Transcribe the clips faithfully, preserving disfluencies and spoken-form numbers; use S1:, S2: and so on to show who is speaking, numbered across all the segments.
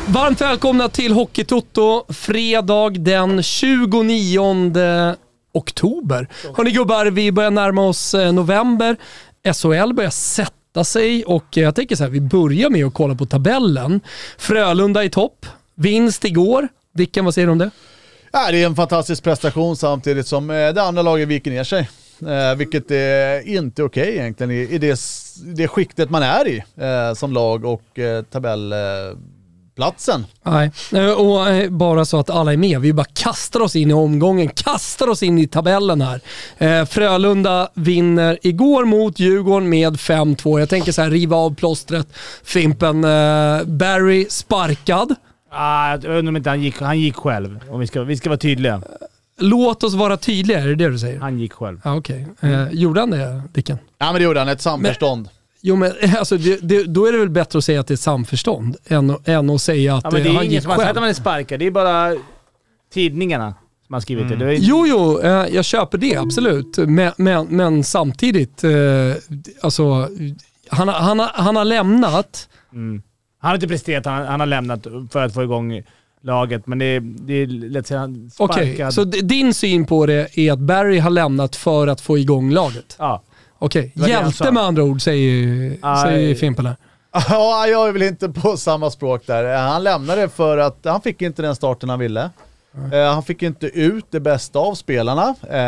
S1: Varmt välkomna till Hockeytoto, fredag den tjugonionde oktober. Hörrni gubbar, vi börjar närma oss november. S H L börjar sätta sig och jag tänker så här, vi börjar med att kolla på tabellen. Frölunda i topp, vinst igår. Dicken, vad säger du om det?
S2: Ja, det är en fantastisk prestation samtidigt som det andra laget viker ner sig. Eh, vilket är inte okej okay egentligen i, i det, det skiktet man är i eh, som lag och eh, tabellplatsen. Eh,
S1: Nej, och eh, bara så att alla är med. Vi bara kastar oss in i omgången, kastar oss in i tabellen här. Eh, Frölunda vinner igår mot Djurgården med fem två. Jag tänker så här, riva av plåstret. Fimpen, eh, Barry sparkad.
S3: Ah, jag undrar om inte han gick, han gick själv. Om vi ska, vi ska vara tydliga.
S1: Låt oss vara tydliga, är det det du säger?
S3: Han gick själv.
S1: Ja, okej. Okay. Eh, gjorde han det, Dicken?
S2: Ja, men det gjorde han. Ett samförstånd. Men,
S1: jo, men alltså, det, det, då är det väl bättre att säga att det är ett samförstånd än, än att säga att
S3: ja, men det är
S1: han
S3: ingen
S1: gick
S3: som har
S1: själv.
S3: sagt att man är sparkad. Det är bara tidningarna som har skrivit mm. det. det är...
S1: Jo, jo. Eh, jag köper det, absolut. Men, men, men samtidigt, eh, alltså, han, han, han har lämnat...
S3: Mm. Han har inte presterat, han, han har lämnat för att få igång laget, men det är, det är lätt att säga han sparkad.
S1: Okej, okay, så d- din syn på det är att Barry har lämnat för att få igång laget?
S3: Ja.
S1: Okej, okay. Hjälte med andra ord, säger, säger Fimpen här.
S2: Ja, jag är väl inte på samma språk där. Han lämnade för att han fick inte den starten han ville. Mm. Han fick inte ut det bästa av spelarna.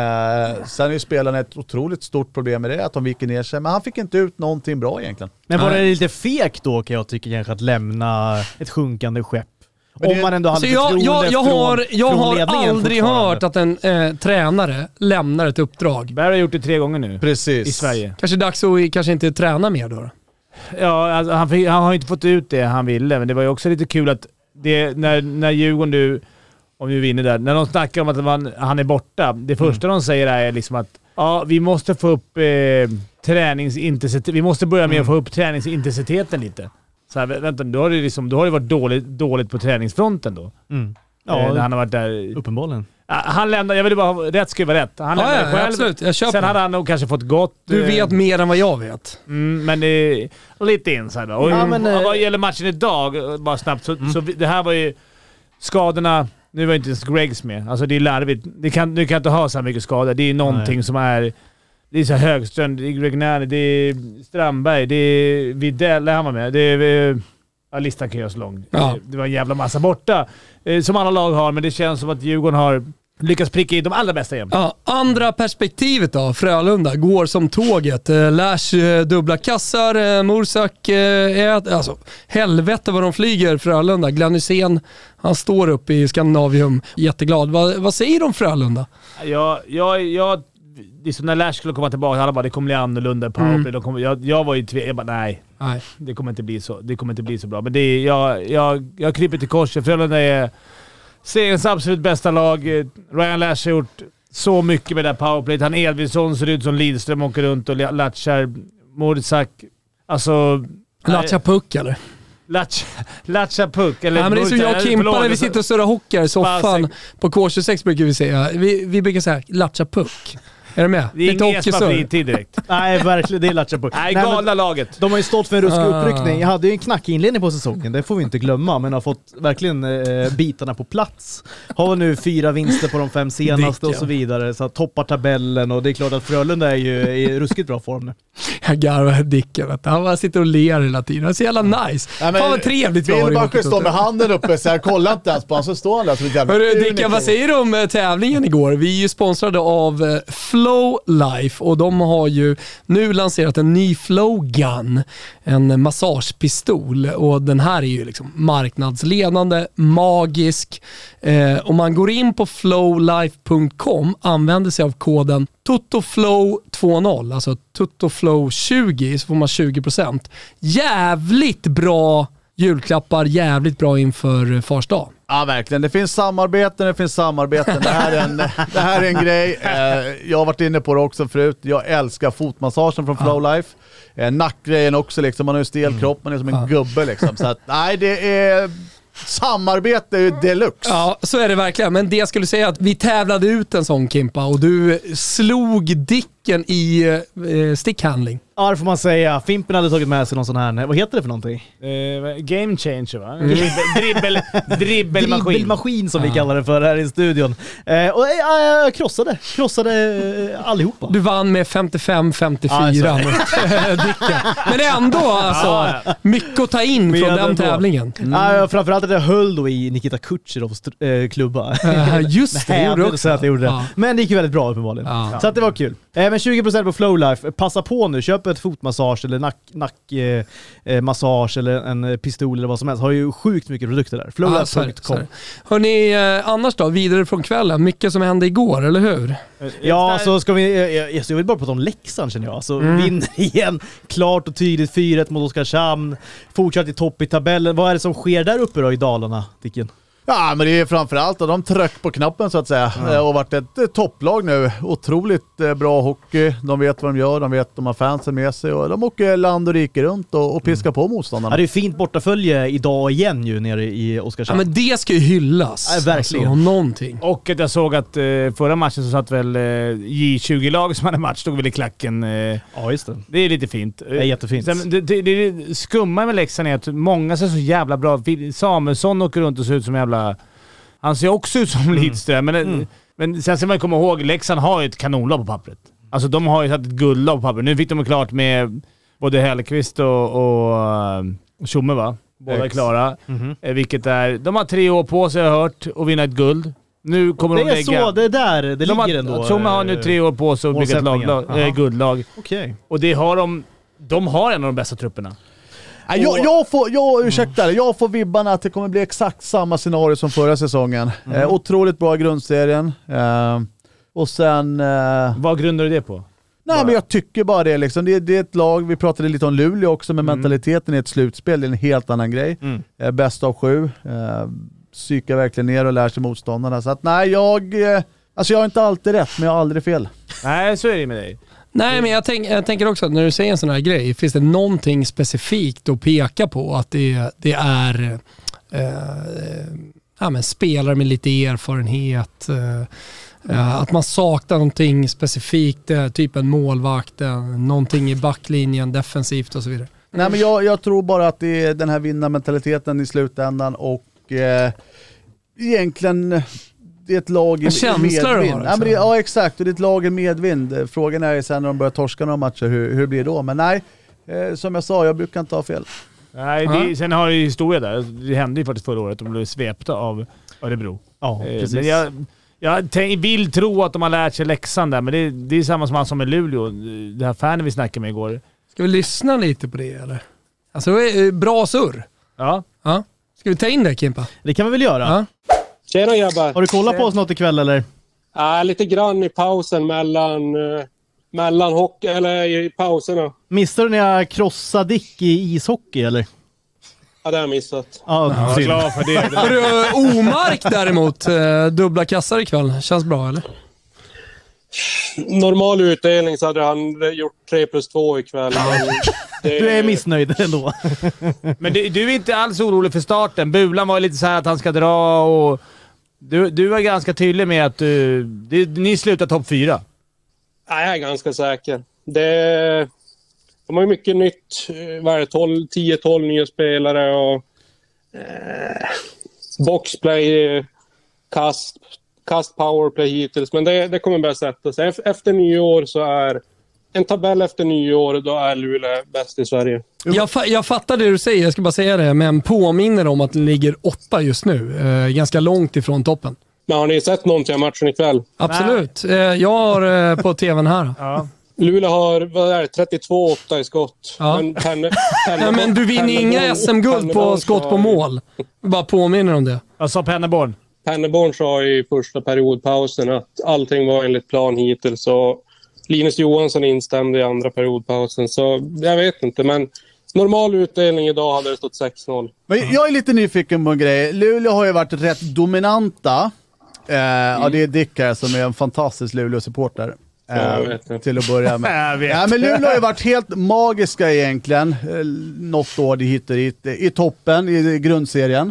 S2: Eh, sen är ju spelarna ett otroligt stort problem med det, att de viker ner sig. Men han fick inte ut någonting bra egentligen.
S4: Men var det lite fegt då, kan jag tycka, kanske att lämna ett sjunkande skepp? Om det, man ändå hade
S1: jag,
S4: förtroende
S1: jag, jag
S4: från,
S1: har, jag
S4: från
S1: har aldrig hört att en eh, tränare lämnar ett uppdrag.
S3: Barry har gjort det tre gånger nu.
S2: Precis.
S3: I Sverige.
S1: Kanske dags att kanske inte träna mer då?
S3: Ja, alltså, han, fick, han har inte fått ut det han ville, men det var ju också lite kul att det, när, när Djurgården nu, om vi vinner där, när de snackar om att man, han är borta, det första mm. de säger är liksom att ja, vi måste få upp eh, träningsintensitet, vi måste börja med mm. att få upp träningsintensiteten lite. Så här, vänta, då har det liksom, då har det varit dåligt, dåligt på träningsfronten då.
S4: Mm.
S3: Ja, eh, han har varit där.
S4: Uppenbarligen.
S3: Han lämnade, jag ville bara ha, rätt ska vara rätt. Han
S1: ja,
S3: lämnade
S1: ja,
S3: själv.
S1: Absolut. Jag köper.
S3: Sen hade han nog kanske fått gott.
S1: Du vet eh, mer än vad jag vet.
S3: Mm, men det är lite inside då. Och
S4: ja, men,
S3: och vad gäller matchen idag, bara snabbt, så, mm. så det här var ju skadorna. Nu var inte ens Greggs med. Alltså det är larvigt. Det kan, du kan inte ha så här mycket skador. Det är någonting Nej. som är... Det är så Högström, det är Gregnani, det är Strandberg, det är Videll, han var med. Det är... Ja, listan kan göras lång.
S1: Ja.
S3: Det var en jävla massa borta. Som alla lag har, men det känns som att Djurgården har lyckats pricka i de allra bästa igen.
S1: Ja, andra perspektivet då. Frölunda går som tåget. Lash dubbla kassar. Mursak är... Alltså, helvete vad de flyger, Frölunda. Glenn Hysén, han står upp i Skandinavium. Jätteglad. Vad, vad säger de om Frölunda?
S3: Ja, jag... jag det är som när Lash skulle komma tillbaka, alla bara, det kommer bli annorlunda powerplay. Mm. Kommer, jag, jag var ju tve, jag bara, nej, nej, det kommer inte bli så, det kommer inte bli så bra. Men det är, jag, jag, jag kryper till korset. Frölunda är seriens absolut bästa lag. Ryan Lash har gjort så mycket med det här powerplayet. Han Edvinsson ser ut som Lidström, åker runt och latchar. Mursak, alltså...
S1: Latcha puck, eller?
S3: Latcha, latcha puck. Eller
S1: ja, men det är som jag och Kimpa när vi sitter och surrar hockey i soffan på K tjugosex brukar vi säga. Vi, vi brukar säga latcha puck. Är du med?
S3: Det är ingen Espa fritid direkt.
S4: Nej, verkligen. Det är latcha puck.
S3: Nej, galna laget.
S4: De har ju stått för en ruskig uppryckning. Jag hade ju en knackig inledning på säsongen. Det får vi inte glömma. Men har fått verkligen eh, bitarna på plats. Har nu fyra vinster på de fem senaste och så vidare. Så toppar tabellen. Och det är klart att Frölunda är ju i ruskigt bra form nu.
S1: Jag garvar Dicken. Han bara sitter och ler hela tiden. Det är så jävla nice. Ja, men, fan vad trevligt vi har.
S2: Vill bara stå med handen uppe så jag kollar inte ens på honom, så står han där som ett jävla...
S1: Hörru Dicken, vad säger du om tävlingen igår? Vi är ju sponsrade av Flow Life och de har ju nu lanserat en ny Flow Gun, en massagepistol, och den här är ju liksom marknadsledande, magisk. Eh, om man går in på flowlife punkt com, använder sig av koden TOTOFLOW tjugo, alltså TOTOFLOW tjugo, så får man tjugo procent. Jävligt bra julklappar, jävligt bra inför Fars dag.
S2: Ja, verkligen. Det finns samarbeten, det finns samarbeten. Det här är en, det här är en grej. Eh, jag har varit inne på det också förut. Jag älskar fotmassagen från Flowlife. Eh, nackgrejen också, liksom. Man har ju stel mm. kropp, man är som en ja. gubbe liksom. Så att, nej, det är... Samarbete är ju deluxe.
S1: Ja, så är det verkligen. Men det jag skulle säga att vi tävlade ut en sån, Kimpa, och du slog Dick Dicken i eh, stickhandling.
S4: Ja, det får man säga. Fimpen hade tagit med sig någon sån här... Vad heter det för någonting?
S3: Uh, game changer, va? Mm. Dribbel, dribbelmaskin.
S4: Dribbelmaskin som ah. vi kallar det för här i studion. Eh, och jag äh, krossade. Krossade äh, allihopa.
S1: Du vann med femtiofem femtiofyra
S4: ah,
S1: mot Dicken. Men ändå alltså, ah, ja. mycket att ta in Men från den ändå. tävlingen.
S4: Mm. Ah, framförallt att jag höll då i Nikita Kucherovs äh, klubba.
S1: Uh, just det, det gjorde också.
S4: Att jag gjorde det. Ah. Men det gick ju väldigt bra uppenbarligen. Ah. Så att det var kul. Eh, men tjugo procent på Flowlife. Passa på nu. Köp ett fotmassage eller nackmassage nack, eh, eller en pistol eller vad som helst. Har ju sjukt mycket produkter där. Flowlife punkt com.
S1: Ah, Hörrni, eh, annars då? Vidare från kvällen. Mycket som hände igår, eller hur?
S4: Ja, så ska vi... Jag, jag vill bara prata om Leksand, känner jag. Så mm. vinner igen. Klart och tydligt. fyra ett mot Oskarshamn. Fortsatt i topp i tabellen. Vad är det som sker där uppe då i Dalarna, Dicken?
S2: Ja, men det är framförallt att de tryck på knappen så att säga. Ja. Och varit ett, ett topplag nu. Otroligt eh, bra hockey. De vet vad de gör. De vet att de har fansen med sig. Och de åker land och rike runt och, och piskar mm. på motståndarna.
S4: Ja, det är fint bortafölje idag igen ju nere i Oskarshamn.
S1: Ja, men det ska ju hyllas.
S4: Ja, verkligen.
S1: Alltså, någonting.
S3: Och att jag såg att eh, förra matchen så satt väl eh, J tjugo-lag som hade match. Stod väl i klacken. Eh,
S4: ja, just det.
S3: Det är lite fint.
S4: Det är jättefint.
S3: Sen, det, det, det skumma med Leksand är att många ser så jävla bra. Samuelsson åker runt och ser ut som jävla... Han ser också ut som mm. Lidström, men, mm. men sen ska man komma ihåg, Leksand har ju ett kanonlag på pappret. Alltså de har ju satt ett guldlag på pappret. Nu fick de klart med både Hellqvist och, och uh, Tjomme, va? Båda är klara. Mm-hmm. Eh, vilket är, de har tre år på sig, jag har hört, att vinna ett guld. Nu kommer
S4: det
S3: de lägga...
S4: Det är så, det är där, det de
S3: ligger
S4: har, ändå.
S3: Tjomme har nu tre år på sig att bygga ett lag, äh, guldlag.
S4: Okay.
S3: Och det har de... De har en av de bästa trupperna.
S2: Jag, jag får, jag, ursäkta det, jag får vibbarna att det kommer bli exakt samma scenario som förra säsongen. Mm. Eh, otroligt bra grundserien. Eh, och sen... Eh,
S3: Vad grundar du det på?
S2: Nej,
S3: bara.
S2: men jag tycker bara det liksom. Det, det är ett lag, vi pratade lite om Luleå också, med mm. mentaliteten i ett slutspel. Det är en helt annan grej. Mm. Eh, bäst av sju. Eh, psykar verkligen ner och lär sig motståndarna. Så att nej, jag... Eh, alltså jag har inte alltid rätt, men jag har aldrig fel.
S3: Nej, så är det med dig.
S1: Nej, men jag, tänk, jag tänker också att när du säger en sån här grej, finns det någonting specifikt att peka på att det, det är eh, ja, men spelare med lite erfarenhet, eh, att man saknar någonting specifikt, eh, typ en målvakt, eh, någonting i backlinjen, defensivt och så vidare.
S2: Nej, men jag, jag tror bara att det är den här vinnarmentaliteten i slutändan och eh, egentligen... Det är ett lag i medvind. Ja, men det, ja, exakt. Och det är ett lag i medvind. Frågan är sen när de börjar torska några matcher, hur, hur det blir då. Men nej, eh, som jag sa, jag brukar inte ha fel.
S3: Nej, det, sen har ju historia där. Det hände ju faktiskt förra året. De blev svepta av Örebro.
S4: Ja,
S3: eh, men jag, jag tänk, vill tro att de har lärt sig läxan där, men det, det är samma som han som med Luleå. Det här fanen vi snackade med igår.
S1: Ska vi lyssna lite på det, eller? Alltså, bra surr.
S3: Ja.
S1: Ja. Ska vi ta in det, Kimpa?
S4: Det kan vi väl göra.
S1: Ja.
S5: Tjena grabbar.
S4: Har du kollat på oss något ikväll eller?
S5: Ja, äh, lite grann i pausen mellan, uh, mellan hockey, eller i pauserna.
S4: Missade du när jag krossade Dick i ishockey eller?
S5: Ja, det har jag missat.
S4: Ja,
S3: jag är glad för det.
S1: Har du Omark däremot? Uh, dubbla kassar ikväll. Känns bra, eller?
S5: Normal utdelning så hade han gjort tre plus två ikväll. Det...
S4: Du är missnöjd ändå.
S3: Men det, du är inte alls orolig för starten. Bulan var lite så här att han ska dra och... Du, du var ganska tydlig med att du, det, ni slutar topp fyra.
S5: Ja, jag är ganska säker. Det, de har ju mycket nytt. Vad är det? tio tolv nya spelare och... Eh, boxplay, kast... Kast powerplay hittills, men det, det kommer börja sätta sig. Efter nyår så är en tabell efter nyår, då är Luleå bäst i Sverige.
S1: Jag, fa- jag fattar det du säger, jag ska bara säga det, men påminner om att det ligger åtta just nu. Eh, ganska långt ifrån toppen.
S5: Men har ni sett någonting av matchen ikväll?
S1: Absolut. Eh, jag har eh, på tvn här.
S3: Ja.
S5: Luleå har vad är det, trettiotvå åtta i skott.
S1: Ja.
S5: Men, penne, penne,
S1: ja, men du vinner inga S M-guld på skott på mål. Bara påminner om det.
S3: Jag sa Penneborn.
S5: Penneborn sa i första periodpausen att allting var enligt plan hittills. Så Linus Johansson instämde i andra periodpausen. Så jag vet inte, men normal utdelning idag hade det stått sex noll.
S2: Men jag är lite nyfiken på en grej. Luleå har ju varit rätt dominanta. Eh, mm. Ja, det är Dick här som är en fantastisk Luleå-supporter. Eh, till att börja med. Ja, men Luleå har ju varit helt magiska egentligen. Eh, något år de hittar hit. I toppen, i grundserien.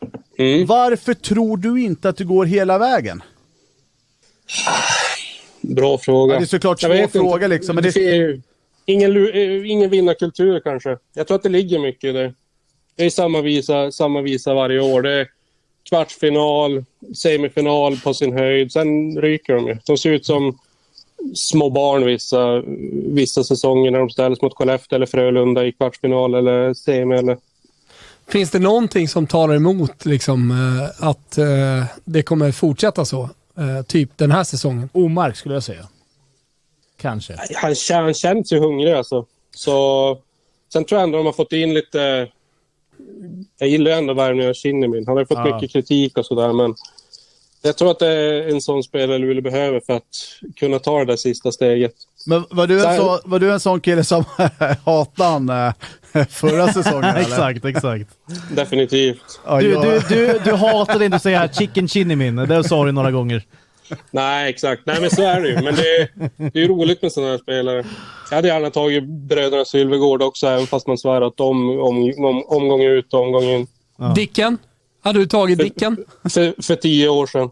S2: Mm. Varför tror du inte att det går hela vägen?
S5: bra fråga.
S2: Ja, det är såklart svår fråga liksom. Men det...
S5: det ingen, ingen vinnarkultur kanske. Jag tror att det ligger mycket i det. Det är samma visa, samma visa varje år. Det är kvartsfinal, semifinal på sin höjd. Sen ryker de ju. De ser ut som små barn vissa, vissa säsonger när de ställs mot Skellefteå eller Frölunda i kvartsfinal eller semi. Eller...
S1: Finns det någonting som talar emot liksom, att uh, det kommer fortsätta så? Uh, typ den här säsongen?
S3: Omark skulle jag säga. Kanske.
S5: Han, han känns ju hungrig alltså. Så, sen tror jag ändå de har fått in lite... Jag gillar ändå värvningen av Kinnimin. Han har fått ja. mycket kritik och sådär, men jag tror att det är en sån spelare Luleå behöver för att kunna ta det där sista steget.
S2: Men var du en, så, var du en sån kille som hatade han förra säsongen?
S4: Exakt, exakt.
S5: Definitivt.
S4: Du, du, du, du hatade inte att säga chicken Kinnimin. Det sa du några gånger.
S5: Nej, exakt. Nej, men så är det ju. Men det är, det är roligt med sådana här spelare. Jag hade gärna tagit bröderna Sylvegård också, även fast man svär att de om, om, omgång ut och omgång in.
S1: Ja. Dicken? Hade du tagit
S5: för,
S1: Dicken?
S5: För, för tio år sedan.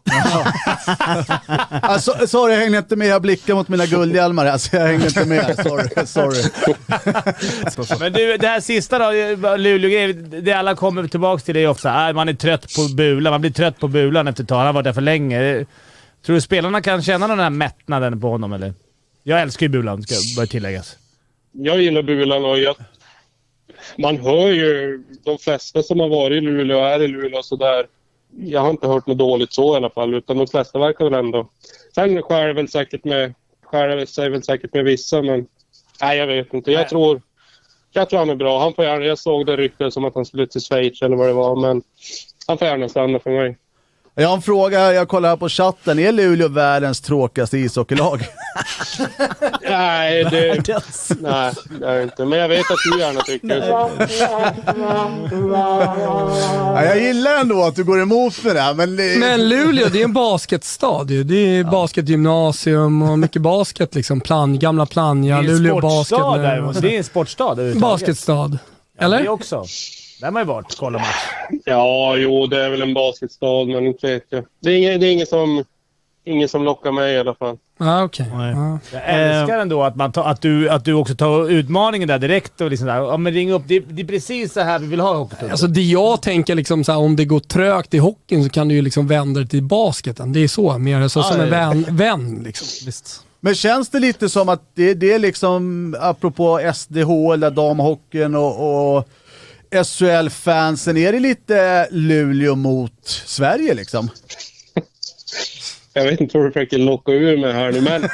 S2: alltså, sorry, jag hängde inte med. Jag blickar mot mina guldhjälmar. Alltså, jag hängde inte med. Sorry. sorry.
S3: Men du, det här sista då, Luleå, det alla kommer tillbaka till det är ofta. Äh, man är trött på bulan. Man blir trött på bulan efter ett tag. Han har varit där för länge. Tror du spelarna kan känna den här mättnaden på honom, eller? Jag älskar ju bulan, ska börja tilläggas.
S5: Jag gillar bulan och jag... Man hör ju de flesta som har varit i Luleå och är i Luleå och sådär. Jag har inte hört något dåligt så i alla fall, utan de flesta verkar väl ändå... Sen skär det väl säkert med, skär det sig väl säkert med vissa, men... Nej, jag vet inte. Jag tror... Jag tror han är bra. Han får gärna... Jag såg det ryktet som att han skulle till Schweiz eller vad det var, men... Han får gärna stanna för mig.
S2: Jag har en fråga, jag kollar här på chatten. Är Luleå världens tråkigaste ishockeylag?
S5: nej, det, nej, det är inte. Men jag vet att du gärna tycker så.
S2: Ja, jag gillar ändå att du går emot med det. Men, det...
S1: men Luleå, det är en basketstad. Det är ja. basketgymnasium och mycket basket. Liksom. Plan, gamla Planja, Luleå basket.
S3: Där, det är en sportstad.
S1: Basketstad. Eller?
S3: Ja, det också. Där har man ju varit, kolla match.
S5: Ja, jo, det är väl en basketstad, men inte vet jag. Det är ingen, det är ingen som... Ingen som lockar mig i alla fall.
S1: Ah, okay. ah.
S3: Jag älskar ändå att, man ta, att, du, att du också tar utmaningen där direkt och liksom där. Ja, men ring upp. Det, det är precis så här vi vill ha hockey.
S1: Alltså det jag tänker liksom så här, om det går trögt i hockeyn så kan du ju liksom vända det till basketen. Det är så, mer så ah, som en vän, vän liksom. Visst.
S2: Men känns det lite som att det, det är liksom, apropå S D H eller damhockeyn och, och S H L-fansen, är det lite Luleå mot Sverige liksom?
S5: Jag vet inte hur du försöker locka ur mig här nu, men...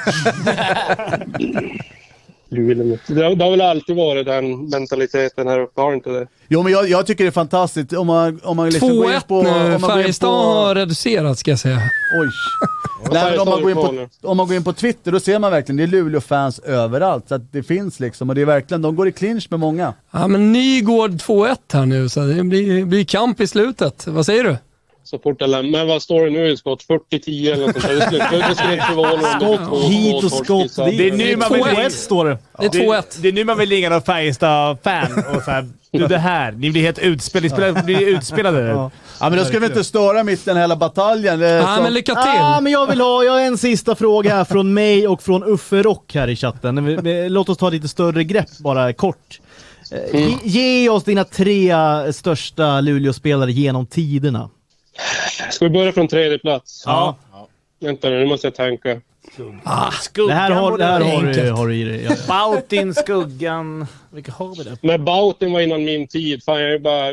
S5: det, det har väl alltid varit den mentaliteten här uppe, har inte det?
S2: Jo, men jag, jag tycker det är fantastiskt. Om man, om man liksom
S1: två ett
S2: på,
S1: nu, Färjestad på... har reducerat, ska jag säga.
S2: Oj. Nej, om, man går in på, om man går in på Twitter, då ser man verkligen, det är Luleå-fans överallt. Så att det finns liksom, och det är verkligen, de går i clinch med många. Ja, men Nygård två ett här nu, så det blir, blir kamp i slutet. Vad säger du?
S5: Så fort jag lämnar. Men vad står det nu i skott? fyrtio tio eller något sånt där. Det skulle, det skulle inte förvåna.
S4: Skott hit och skott.
S3: Det är nu man vill står det.
S1: Det är två ett.
S3: Det är nu man vill ligga någon Färjestad-fan och så här, du det här, ni blir helt utspelade. Ni blir utspelade.
S2: Ja. Ja, men då ska vi inte störa mitt den hela bataljen.
S1: Ja, men lycka till.
S4: Ja, men jag vill ha, jag har en sista fråga här från mig och från Uffe Rock här i chatten. Låt oss ta lite större grepp bara kort. Mm. Ge, ge oss dina tre största Luleå-spelare genom tiderna.
S5: Ska vi börja från tredje plats?
S3: Ja. ja.
S5: Vänta nu, nu måste jag tänka.
S3: Ah, skuggan.
S4: Det här har, det här har, du, har du i det. Ja.
S3: Bautin, Skuggan. Vilka har vi där?
S5: Men Bautin var innan min tid. Fan, jag är bara...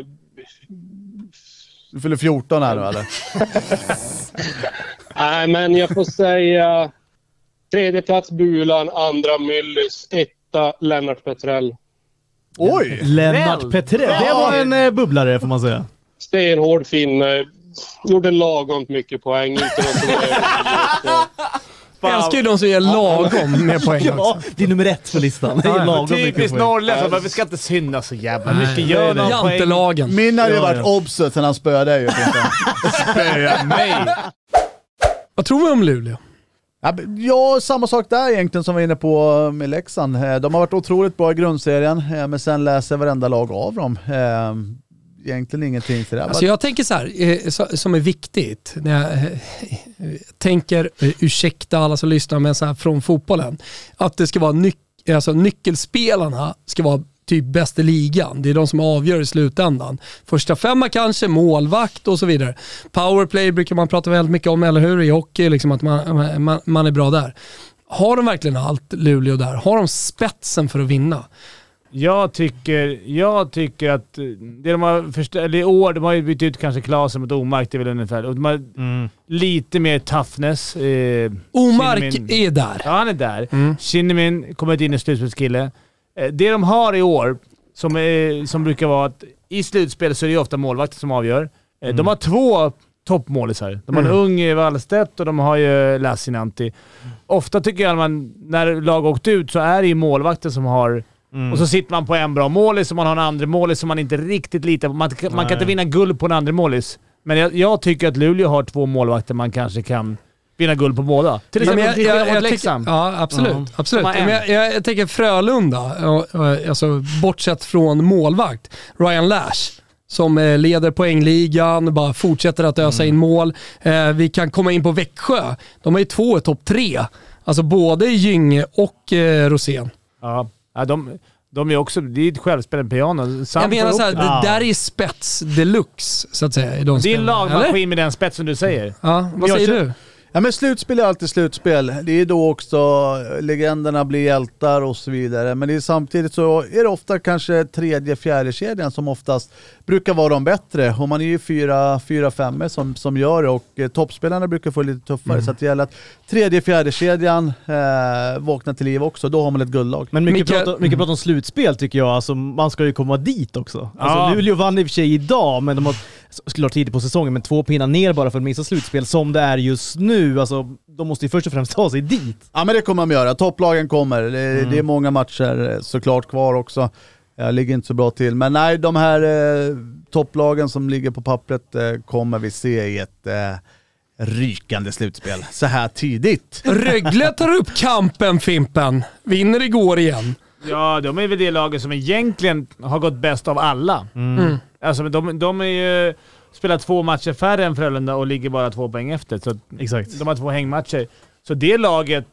S2: Du fyller fjorton här nu, eller?
S5: Nej, men jag får säga... Tredje plats Bulan, andra Myllys, etta Lennart Petrell.
S2: Oj!
S4: Lennart Petrell. Det var en eh, bubblare, får man säga.
S5: Stenhård finne. Gjorde lagom mycket poäng. Inte något som
S1: jag älskar ju de som ger lagom med poäng också.
S4: Ja, det är nummer ett på listan. Det är lagom
S3: typiskt norrländska, men vi ska inte synda så jävla mycket. Gör någon
S1: Jantelagen.
S2: Min hade ju varit ja, ja. obsut sen han spöade ju.
S3: Spöade mig.
S1: Vad tror vi om Luleå?
S2: Ja, samma sak där egentligen som vi var inne på med Leksand. De har varit otroligt bra i grundserien, men sen läser varenda lag av dem. egentligen ingenting för det.
S1: Alltså jag tänker så här, eh, som är viktigt, när jag eh, tänker, eh, ursäkta alla som lyssnar, men så här från fotbollen, att det ska vara nyc- alltså nyckelspelarna ska vara typ bäst i ligan. Det är de som avgör i slutändan. Första femma kanske, målvakt och så vidare. Powerplay brukar man prata väldigt mycket om, eller hur? I hockey, liksom att man, man, man är bra där. Har de verkligen allt, Luleå, där? Har de spetsen för att vinna?
S3: Jag tycker, jag tycker att det de har först- eller i år, de har ju bytt ut kanske Klasen mot Omark, det är väl ungefär. Och de har mm. lite mer toughness. Eh,
S1: Omark
S3: Kinnamin,
S1: är där.
S3: Ja, han är där.
S1: Mm.
S3: Kinnamin kommer in i slutspelskille. Eh, det de har i år, som, eh, som brukar vara att i slutspel så är det ofta målvakter som avgör. Eh, mm. De har två toppmålisar. De har mm. en ung Wallstedt och de har ju Lassinantti. Mm. Ofta tycker jag att man, när lag åkt ut så är det ju målvakter som har... Mm. Och så sitter man på en bra målis och man har en andra målis som man inte riktigt litar på. Man, man kan inte vinna guld på en andra målis. Men jag, jag tycker att Luleå har två målvakter man kanske kan vinna guld på båda. Till exempel
S1: jag, jag, jag, jag tycker, ja, absolut. Mm. absolut. Men jag, jag, jag tänker Frölunda, alltså, bortsett från målvakt, Ryan Lash, som leder poängligan, bara fortsätter att ösa mm. in mål. Eh, vi kan komma in på Växjö. De är ju två i topp tre. Alltså både Gynge och eh, Rosén.
S3: Ja. Ja, de, de är också, det är ett självspelande piano.
S1: Jag menar såhär, det där är spets deluxe, så att säga. I de
S3: det är en lagmaskin med den spets som du säger.
S1: Ja, vad säger du?
S2: Ja, men slutspel är alltid slutspel. Det är då också legenderna blir hjältar och så vidare. Men det är samtidigt så är det ofta kanske tredje, fjärde kedjan som oftast brukar vara de bättre. Och man är ju fyra, fyra fem som, som gör det, och eh, toppspelarna brukar få lite tuffare. Mm. Så att det gäller att tredje, fjärde kedjan eh, vaknar till liv också. Då har man ett guldlag.
S4: Men mycket, Mikael... prat, mycket prat om slutspel tycker jag. Alltså, man ska ju komma dit också. Alltså, ja. Luleå vann i och för sig idag, men de har skulle ha tidigt på säsongen, men två pinnar ner bara för att missa slutspel som det är just nu. Alltså, de måste ju först och främst ta sig dit.
S2: Ja, men det kommer de göra. Topplagen kommer. Det, mm. det är många matcher såklart kvar också. Jag ligger inte så bra till. Men nej, de här eh, topplagen som ligger på pappret eh, kommer vi se i ett eh, rykande slutspel. Så här tidigt.
S1: Rögle tar upp kampen, Fimpen. Vinner igår igen.
S3: Ja, de är väl det laget som egentligen har gått bäst av alla. Mm. Mm. Alltså, de, de är ju spelat två matcher färre än Frölunda och ligger bara två poäng efter. Så exakt. De har två hängmatcher. Så det laget,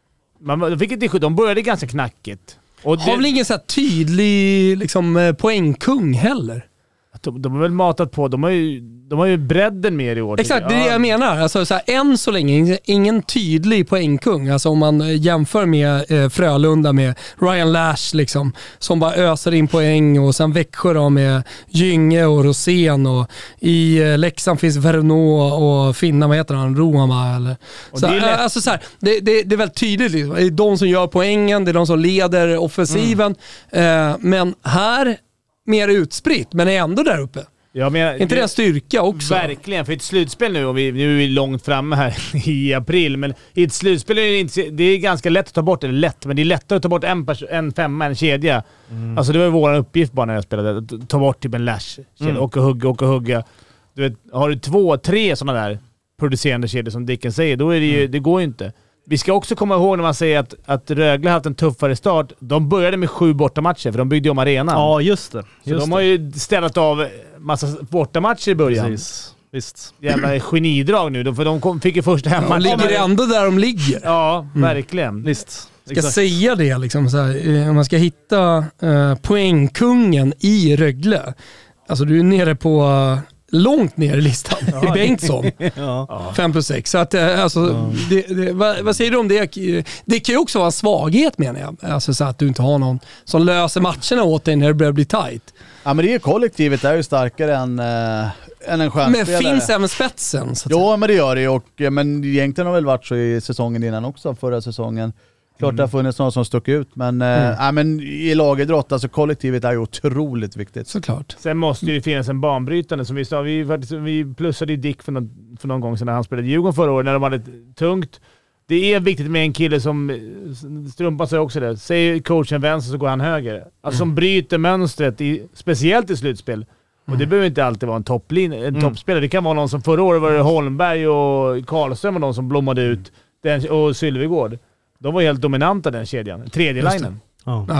S3: man, vilket de började ganska knackigt. Och
S1: har det, väl ingen så här tydlig liksom, poängkung heller?
S3: De, de har väl matat på, de har ju, de har ju bredden mer i år.
S1: Exakt, det är det jag menar. Alltså, så här, än så länge, ingen tydlig poängkung. Alltså, om man jämför med eh, Frölunda med Ryan Lash, liksom, som bara öser in poäng, och sen Växjö då, med Gynge och Rosén, och i eh, Leksand finns Vernå och Finna, vad heter han? Rohama eller? Så, det, är lätt... alltså, så här, det, det, det är väldigt tydligt. Liksom. Det är de som gör poängen, det är de som leder offensiven. Mm. Eh, men här mer utspritt, men är ändå där uppe.
S3: Ja, men,
S1: inte det en styrka också?
S3: Verkligen, för ett slutspel nu, och vi, nu är vi långt framme här i april, men i ett slutspel är det, inte, det är ganska lätt att ta bort, eller lätt, men det är lättare att ta bort en, pers- en femma, en kedja. Mm. Alltså det var ju vår uppgift bara när jag spelade, att ta bort typ en lash, mm. och hugga, och hugga. Du vet, har du två, tre sådana där producerande kedjor som Dicken säger, då är det ju, mm. det går ju inte. Vi ska också komma ihåg när man säger att, att Rögle har haft en tuffare start. De började med sju bortamatcher, för de byggde om arenan.
S4: Ja, just det. Just
S3: så de
S4: det.
S3: har ju ställt av massa bortamatcher i början.
S4: Precis. Visst.
S3: Jävla genidrag nu, för de kom, fick ju första hemmatchen.
S1: De ligger ändå där de ligger.
S3: Ja, mm. verkligen.
S4: Visst.
S1: Jag ska säga det, liksom, så här, om man ska hitta uh, poängkungen i Rögle. Alltså du är nere på... Uh, långt ner i listan. Ja. I Bengtsson. Ja. fem plus sex. Så att, alltså, ja. det, det, vad, vad säger du om det? Det kan ju också vara en svaghet, menar jag. Alltså, så att du inte har någon som löser matcherna åt dig när det börjar bli tight.
S2: Ja, men det är ju kollektivet, det är ju starkare än, äh, än en stjärnspelare.
S1: Men finns även spetsen? Så att
S2: jo, men det gör det ju. Och, men egentligen har väl varit så i säsongen innan också, förra säsongen. Klart mm. det har funnits någon som stuck ut, men, mm. äh, men i lagidrott, alltså kollektivet är ju otroligt viktigt.
S1: Såklart.
S3: Sen måste det ju finnas en banbrytande, som vi sa. Vi, vi plussade ju Dick för någon, för någon gång sedan när han spelade Djurgården förra året, när de hade tungt. Det är viktigt med en kille som, Strumpan säger också det, säger coachen vänster så går han höger. Alltså mm. som bryter mönstret, i, speciellt i slutspel. Och det behöver inte alltid vara en, topplin, en mm. toppspelare. Det kan vara någon som förra året var det Holmberg och Karlström och någon som blommade ut, den, och Sylvegård. De var helt dominanta, den kedjan. Tredje linen.
S1: Ja. Ja.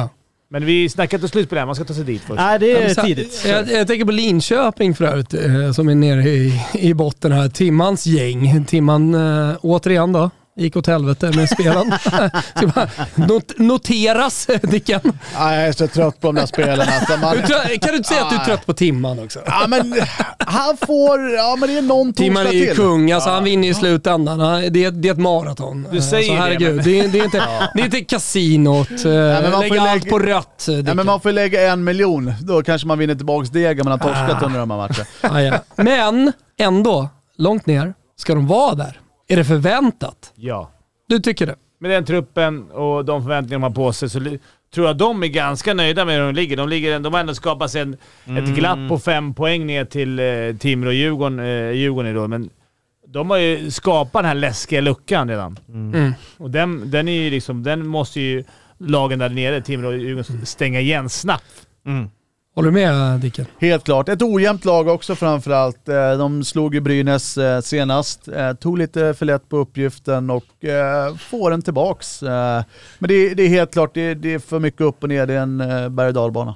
S3: Men vi snackar inte slutspel än, man ska ta sig dit först.
S4: Nej, det är
S1: så,
S4: tidigt.
S1: Jag, jag tänker på Linköping förut, eh, som är nere i, i botten här. Timmans gäng. Timman, eh, återigen då, gick åt helvete med spelen. Ska bara not- noteras, Dicken.
S2: Ja, jag är så trött på de där spelarna. Alltså man...
S1: Trö- kan du inte säga att du är trött på Timman också?
S2: Ja, men han får... Ja, men det är någon
S1: Timman är ju
S2: till.
S1: kung, alltså han vinner i slutändan. Det är, det är ett maraton.
S3: Du säger
S1: så herregud,
S3: det,
S1: det, det, är inte, det är inte kasinot. Ja,
S2: men man
S1: lägga
S2: får
S1: allt
S2: lägga-
S1: på rött.
S2: Ja, men man får lägga en miljon. Då kanske man vinner tillbaka degen man har torskat
S1: Ah.
S2: under de här matcherna.
S1: Ja, ja. Men ändå, långt ner, ska de vara där? Är det förväntat?
S3: Ja.
S1: Du tycker det?
S3: Med den truppen och de förväntningar de har på sig så li- tror jag de är ganska nöjda med hur de ligger. De, ligger, de har ändå skapat sig en,
S4: Mm.
S3: ett glapp på fem poäng ner till eh, Timrå och Djurgården, eh, Djurgården idag. Men de har ju skapat den här läskiga luckan redan.
S1: Mm.
S3: Och den, den, är ju liksom, den måste ju lagen där nere, Timrå och Djurgården, stänga igen snabbt.
S4: Mm.
S1: Håller du med, Dicken?
S2: Helt klart. Ett ojämnt lag också framförallt. Eh, De slog ju Brynäs eh, senast. Eh, Tog lite för lätt på uppgiften och eh, får den tillbaks. Eh, Men det är, det är helt klart, det är, det är för mycket upp och ner. Det är en eh, berg- och dalbana.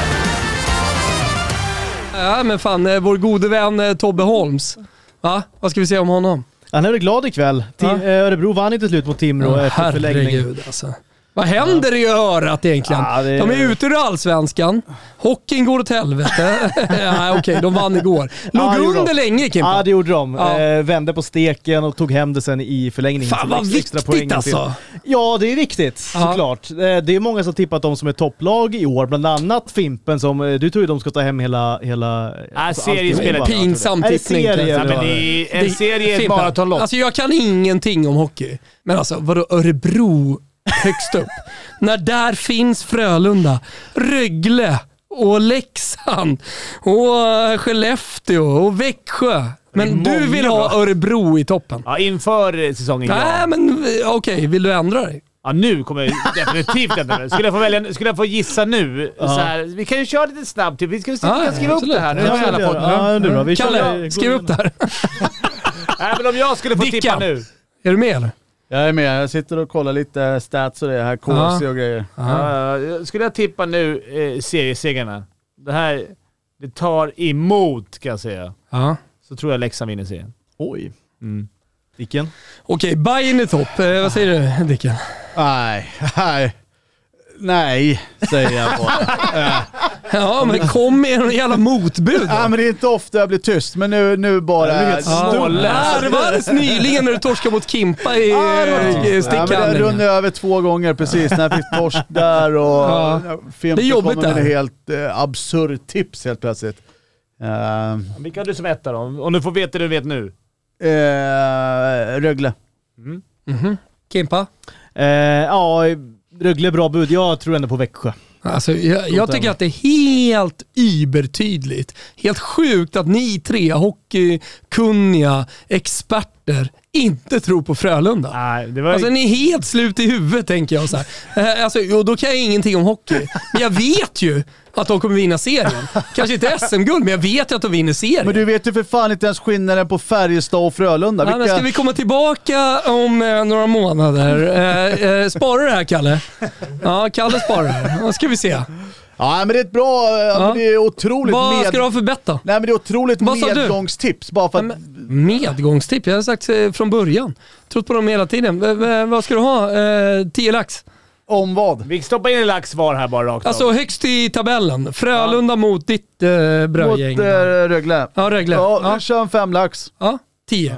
S1: Ja, men fan, eh, vår gode vän eh, Tobbe Holms. Va? Vad ska vi säga om honom?
S4: Han är väl glad ikväll. Tim,
S1: Ja.
S4: eh, Örebro vann ju till slut mot Timrå
S1: Åh,
S4: efter förlängning.
S1: herregud alltså. Vad händer i örat egentligen?
S4: Ja, det-
S1: De är ute ur allsvenskan. Hockeyn går åt helvete. Nej, okej, de vann igår. Låg
S4: Ja, det gjorde
S1: under
S4: de.
S1: länge, Kimpa.
S4: Ja, det gjorde de.
S1: Ja.
S4: Eh, vände på steken och tog hem det sen i förlängningen.
S1: Fan
S4: Så
S1: vad
S4: extra- extra poängen
S1: viktigt
S4: till.
S1: alltså.
S4: Ja, det är viktigt
S1: Ja.
S4: såklart. Eh, Det är många som tippat dem som ett topplag i år, bland annat Fimpen som, eh, du tror ju de ska ta hem hela... hela
S3: Äh, seriespelet.
S4: alltihopa.
S1: Pinsam
S4: Är det
S1: tippning.
S4: serie,
S3: Ja,
S4: eller
S3: men
S4: vad?
S3: det är, en
S1: Det-
S3: serie är ett
S1: Fimpa.
S3: maratonlopp.
S1: Alltså jag kan ingenting om hockey. Men alltså, vadå Örebro högst upp? När där finns Frölunda, Rögle och Leksand och Skellefteå och Växjö. Men
S3: Det är
S1: du vill
S3: många
S1: ha Örebro i toppen?
S3: Ja, inför säsongen,
S1: Nej,
S3: ja.
S1: men okej, vill du ändra dig?
S3: Ja, nu kommer jag definitivt ändra mig. Skulle jag få välja, skulle jag få gissa nu? Så här, vi kan ju köra lite snabbt. Vi ska, vi ska
S1: Ja,
S3: skriva
S1: absolut.
S3: upp det här. Nu
S4: Ja,
S3: har vi alla
S4: ja,
S3: fått
S4: ja, nu då. Vi kör-
S1: Kalle, skriv upp där.
S3: Nej, men om jag skulle få
S1: Dickan.
S3: tippa nu.
S1: Är du med eller?
S2: Jag är med. Jag sitter och kollar lite stats och det här, K C och grejer.
S3: Ja, skulle jag tippa nu eh, seriesegrarna. Det här, det tar emot kan jag säga.
S1: Ja.
S3: Så tror jag Leksand vinner serien.
S4: Oj.
S3: Mm.
S4: Vilken?
S1: Okej, Bayern i topp. Eh, vad säger du, Dicken?
S2: Nej, nej. Nej, säger jag bara.
S1: Ja, men kom med en jävla motbud då.
S2: Ja, men det är inte ofta jag blir tyst, men nu, nu bara...
S4: Ja, du är helt
S1: Ja,
S3: Småläs.
S1: det var alldeles nyligen när du torskade mot Kimpa i
S2: Ja, det var-
S1: eh,
S2: Ja, men det
S1: stickhandlingen.
S2: runnade över två gånger precis när jag fick torsk där och
S1: Ja.
S2: Fimpen
S1: Det är jobbigt
S2: kommer med
S1: där.
S2: en helt eh, absurd tips helt plötsligt. Uh,
S3: Vilka har du som etta då? Om du får veta det du vet nu.
S2: uh, Rögle.
S1: Mhm. Kimpa?
S4: Eh, ja, Rögle bra bud. Jag tror ändå på Växjö.
S1: Alltså, jag, jag tycker att det är helt übertydligt. Helt sjukt att ni tre hockeykunniga experter inte tror på Frölunda.
S3: Nej, det var
S1: Alltså ni är helt slut i huvudet tänker jag så här. Eh, Alltså, och då kan jag ingenting om hockey. Men jag vet ju att de kommer vinna serien. Kanske inte S M-guld, men jag vet ju att de vinner serien.
S2: Men du vet ju för fan inte ens skillnaden på Färjestad och Frölunda.
S1: Ja, men
S2: Vilka...
S1: ska vi komma tillbaka om eh, några månader? Eh, eh, sparar du det här, Kalle? Ja, Kalle sparar det. Vad ska vi se?
S2: Ja, men det är ett bra... Ja. Men det är otroligt
S1: Vad
S2: med...
S1: ska du ha för bett då?
S2: Nej, men det är otroligt
S1: Vad sa du?
S2: medgångstips. Bara för att...
S1: Ja, men medgångstipp, jag har sagt eh, från början. Trott på dem hela tiden. V- v- vad ska du ha? Eh, tio lax?
S2: Om vad?
S3: Vi stoppar in en lax var här bara rakt
S1: Alltså
S3: av.
S1: högst i tabellen. Frölunda mot ditt eh, brödgäng.
S2: Mot eh, Rögle.
S1: Ja, Rögle.
S2: Ja,
S1: Ja,
S2: ja. Kör en femlax.
S1: ja, tio.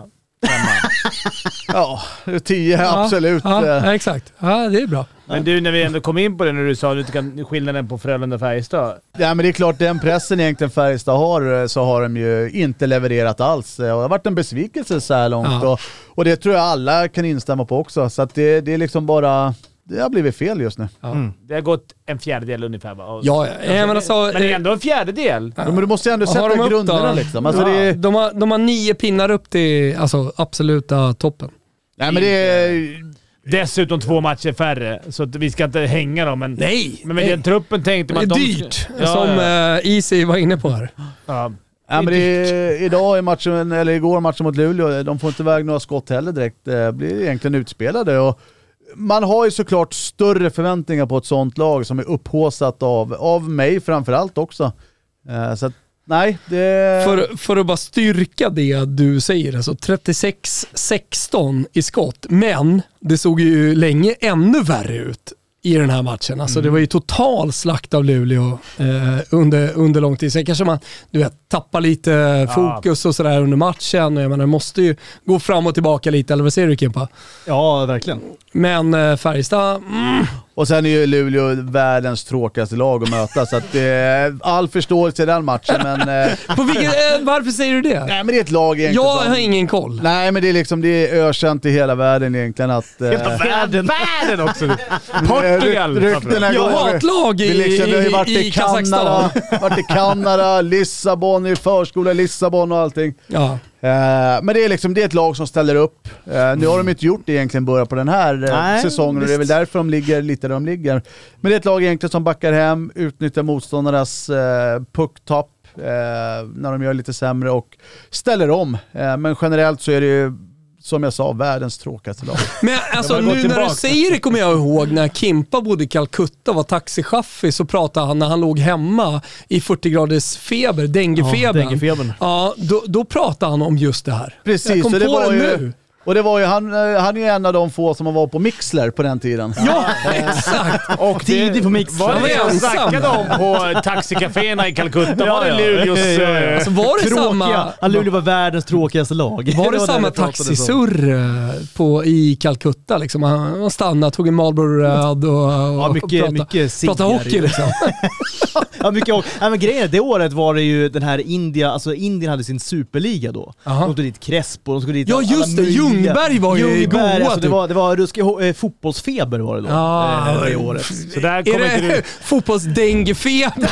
S2: Ja, tio
S1: Ja,
S2: absolut.
S1: Ja,
S2: Eh,
S1: ja, exakt. Ja, det är bra.
S3: Men du, när vi ändå kom in på det när du sa att du inte kan skillnaden på Frölunda och Färjestad.
S2: Ja, men det är klart, den pressen egentligen Färjestad har, så har de ju inte levererat alls. Och det har varit en besvikelse så här långt.
S1: Ja.
S2: Och, och det tror jag alla kan instämma på också. Så att det, det är liksom bara... Det har blivit fel just nu.
S1: Ja,
S4: Mm.
S3: Det har gått en fjärdedel ungefär. Bara.
S1: ja, ja men alltså...
S3: Men det är
S1: eh,
S3: ändå en fjärdedel.
S2: Ja, men du måste ju ändå
S1: Vad har
S2: sätta
S1: de upp då?
S2: grunderna liksom. Alltså
S1: ja,
S2: det är,
S1: de, har, de har nio pinnar upp till alltså, absoluta toppen.
S2: nej, men det är...
S3: Dessutom två matcher färre, så att vi ska inte hänga dem. Men,
S1: Nej!
S3: men med den truppen tänkte
S1: det
S3: man...
S1: är
S3: de-
S1: dyrt,
S3: Ja,
S1: som
S3: ja.
S1: eh, Easy var inne på här.
S3: Ja.
S2: Ja, men det är, idag i matchen, eller igår matchen mot Luleå, de får inte iväg några skott heller direkt. Det blir egentligen utspelade och man har ju såklart större förväntningar på ett sånt lag som är upphåsat av, av mig framförallt också. Uh, så att, nej, det...
S1: För, för att bara styrka det du säger, alltså trettiosex sexton i skott, men det såg ju länge ännu värre ut i den här matchen. Alltså mm. det var ju total slakt av Luleå eh, under, under lång tid. Sen kanske man du vet, tappar lite fokus och sådär under matchen. Jag menar, det måste ju gå fram och tillbaka lite, eller vad säger du, Kimpa?
S4: Ja, verkligen.
S1: Men eh, Färjestad... Mm.
S2: Och sen är ju Luleå världens tråkigaste lag att möta, så att det är all förståelse i den matchen. Men,
S1: På vilket, eh, varför säger du det?
S2: Nej, men det är ett lag egentligen.
S1: Jag
S2: som,
S1: har ingen koll.
S2: Nej, men det är liksom det är ökänt i hela världen egentligen att...
S3: Hela världen! Världen också! Portugal!
S2: Ryktena
S1: Jag
S2: går.
S1: har ett lag i,
S2: liksom, vi har ju varit
S1: i, i,
S2: i Kanada, varit i Kanada, Lissabon, i förskola Lissabon och allting.
S1: Ja.
S2: Uh, men det är liksom det är ett lag som ställer upp. Uh, nu har de inte gjort det egentligen börja på den här uh,
S4: Nej,
S2: säsongen, och det är väl därför de ligger lite där de ligger. Men det är ett lag egentligen som backar hem, utnyttjar motståndarnas uh, pucktapp uh, när de gör lite sämre och ställer om. Uh, men generellt så är det ju, som jag sa, världens tråkigaste lag.
S1: Men alltså nu när du säger det kommer jag ihåg när Kimpa bodde i Calcutta och var taxichaufför, så pratade han när han låg hemma i fyrtio graders feber, denguefeber.
S4: Ja, denguefebern.
S1: Ja, då, då pratade han om just det här.
S2: Precis,
S1: jag kom
S2: så det
S1: på
S2: var
S1: det
S2: ju,
S1: nu.
S2: och det var ju, han, han är ju en av de få som var på Mixler på den tiden.
S1: Ja, exakt.
S3: Och
S4: tidigt på Mixler.
S3: Var
S1: Han var
S3: det jag
S1: ensam.
S3: snackade om på taxicaféerna i Calcutta? Var det
S4: Ja, ja.
S3: Luleås...
S4: Eh,
S1: Alltså var det
S4: Tråkiga.
S1: samma...
S4: Ja, Luleå var världens tråkigaste lag.
S1: Var det,
S4: var
S1: samma
S4: det vi pratade
S1: taxisurr eh, på, i Calcutta? Liksom? Han, han stannade, tog en Marlboro Röd och, och,
S4: Ja, mycket,
S1: och pratade,
S4: mycket
S1: pratade hockey liksom.
S4: Ja, mycket hockey. Ja, men grejen är, det året var det ju den här India, alltså Indien hade sin superliga då.
S1: Aha.
S4: De tog dit Crespo, de tog dit
S1: Ja,
S4: alla
S1: just det.
S4: möjliga-
S1: Ljungberg var ju
S4: Ljungberg,
S1: goa,
S4: alltså, det
S1: typ.
S4: var, det var ruskig ho- eh, fotbollsfeber var det då.
S1: Ja,
S4: eh, det året.
S3: Så där
S1: Är
S3: kommer inte
S1: det
S3: du...
S1: fotbollsdengefeber?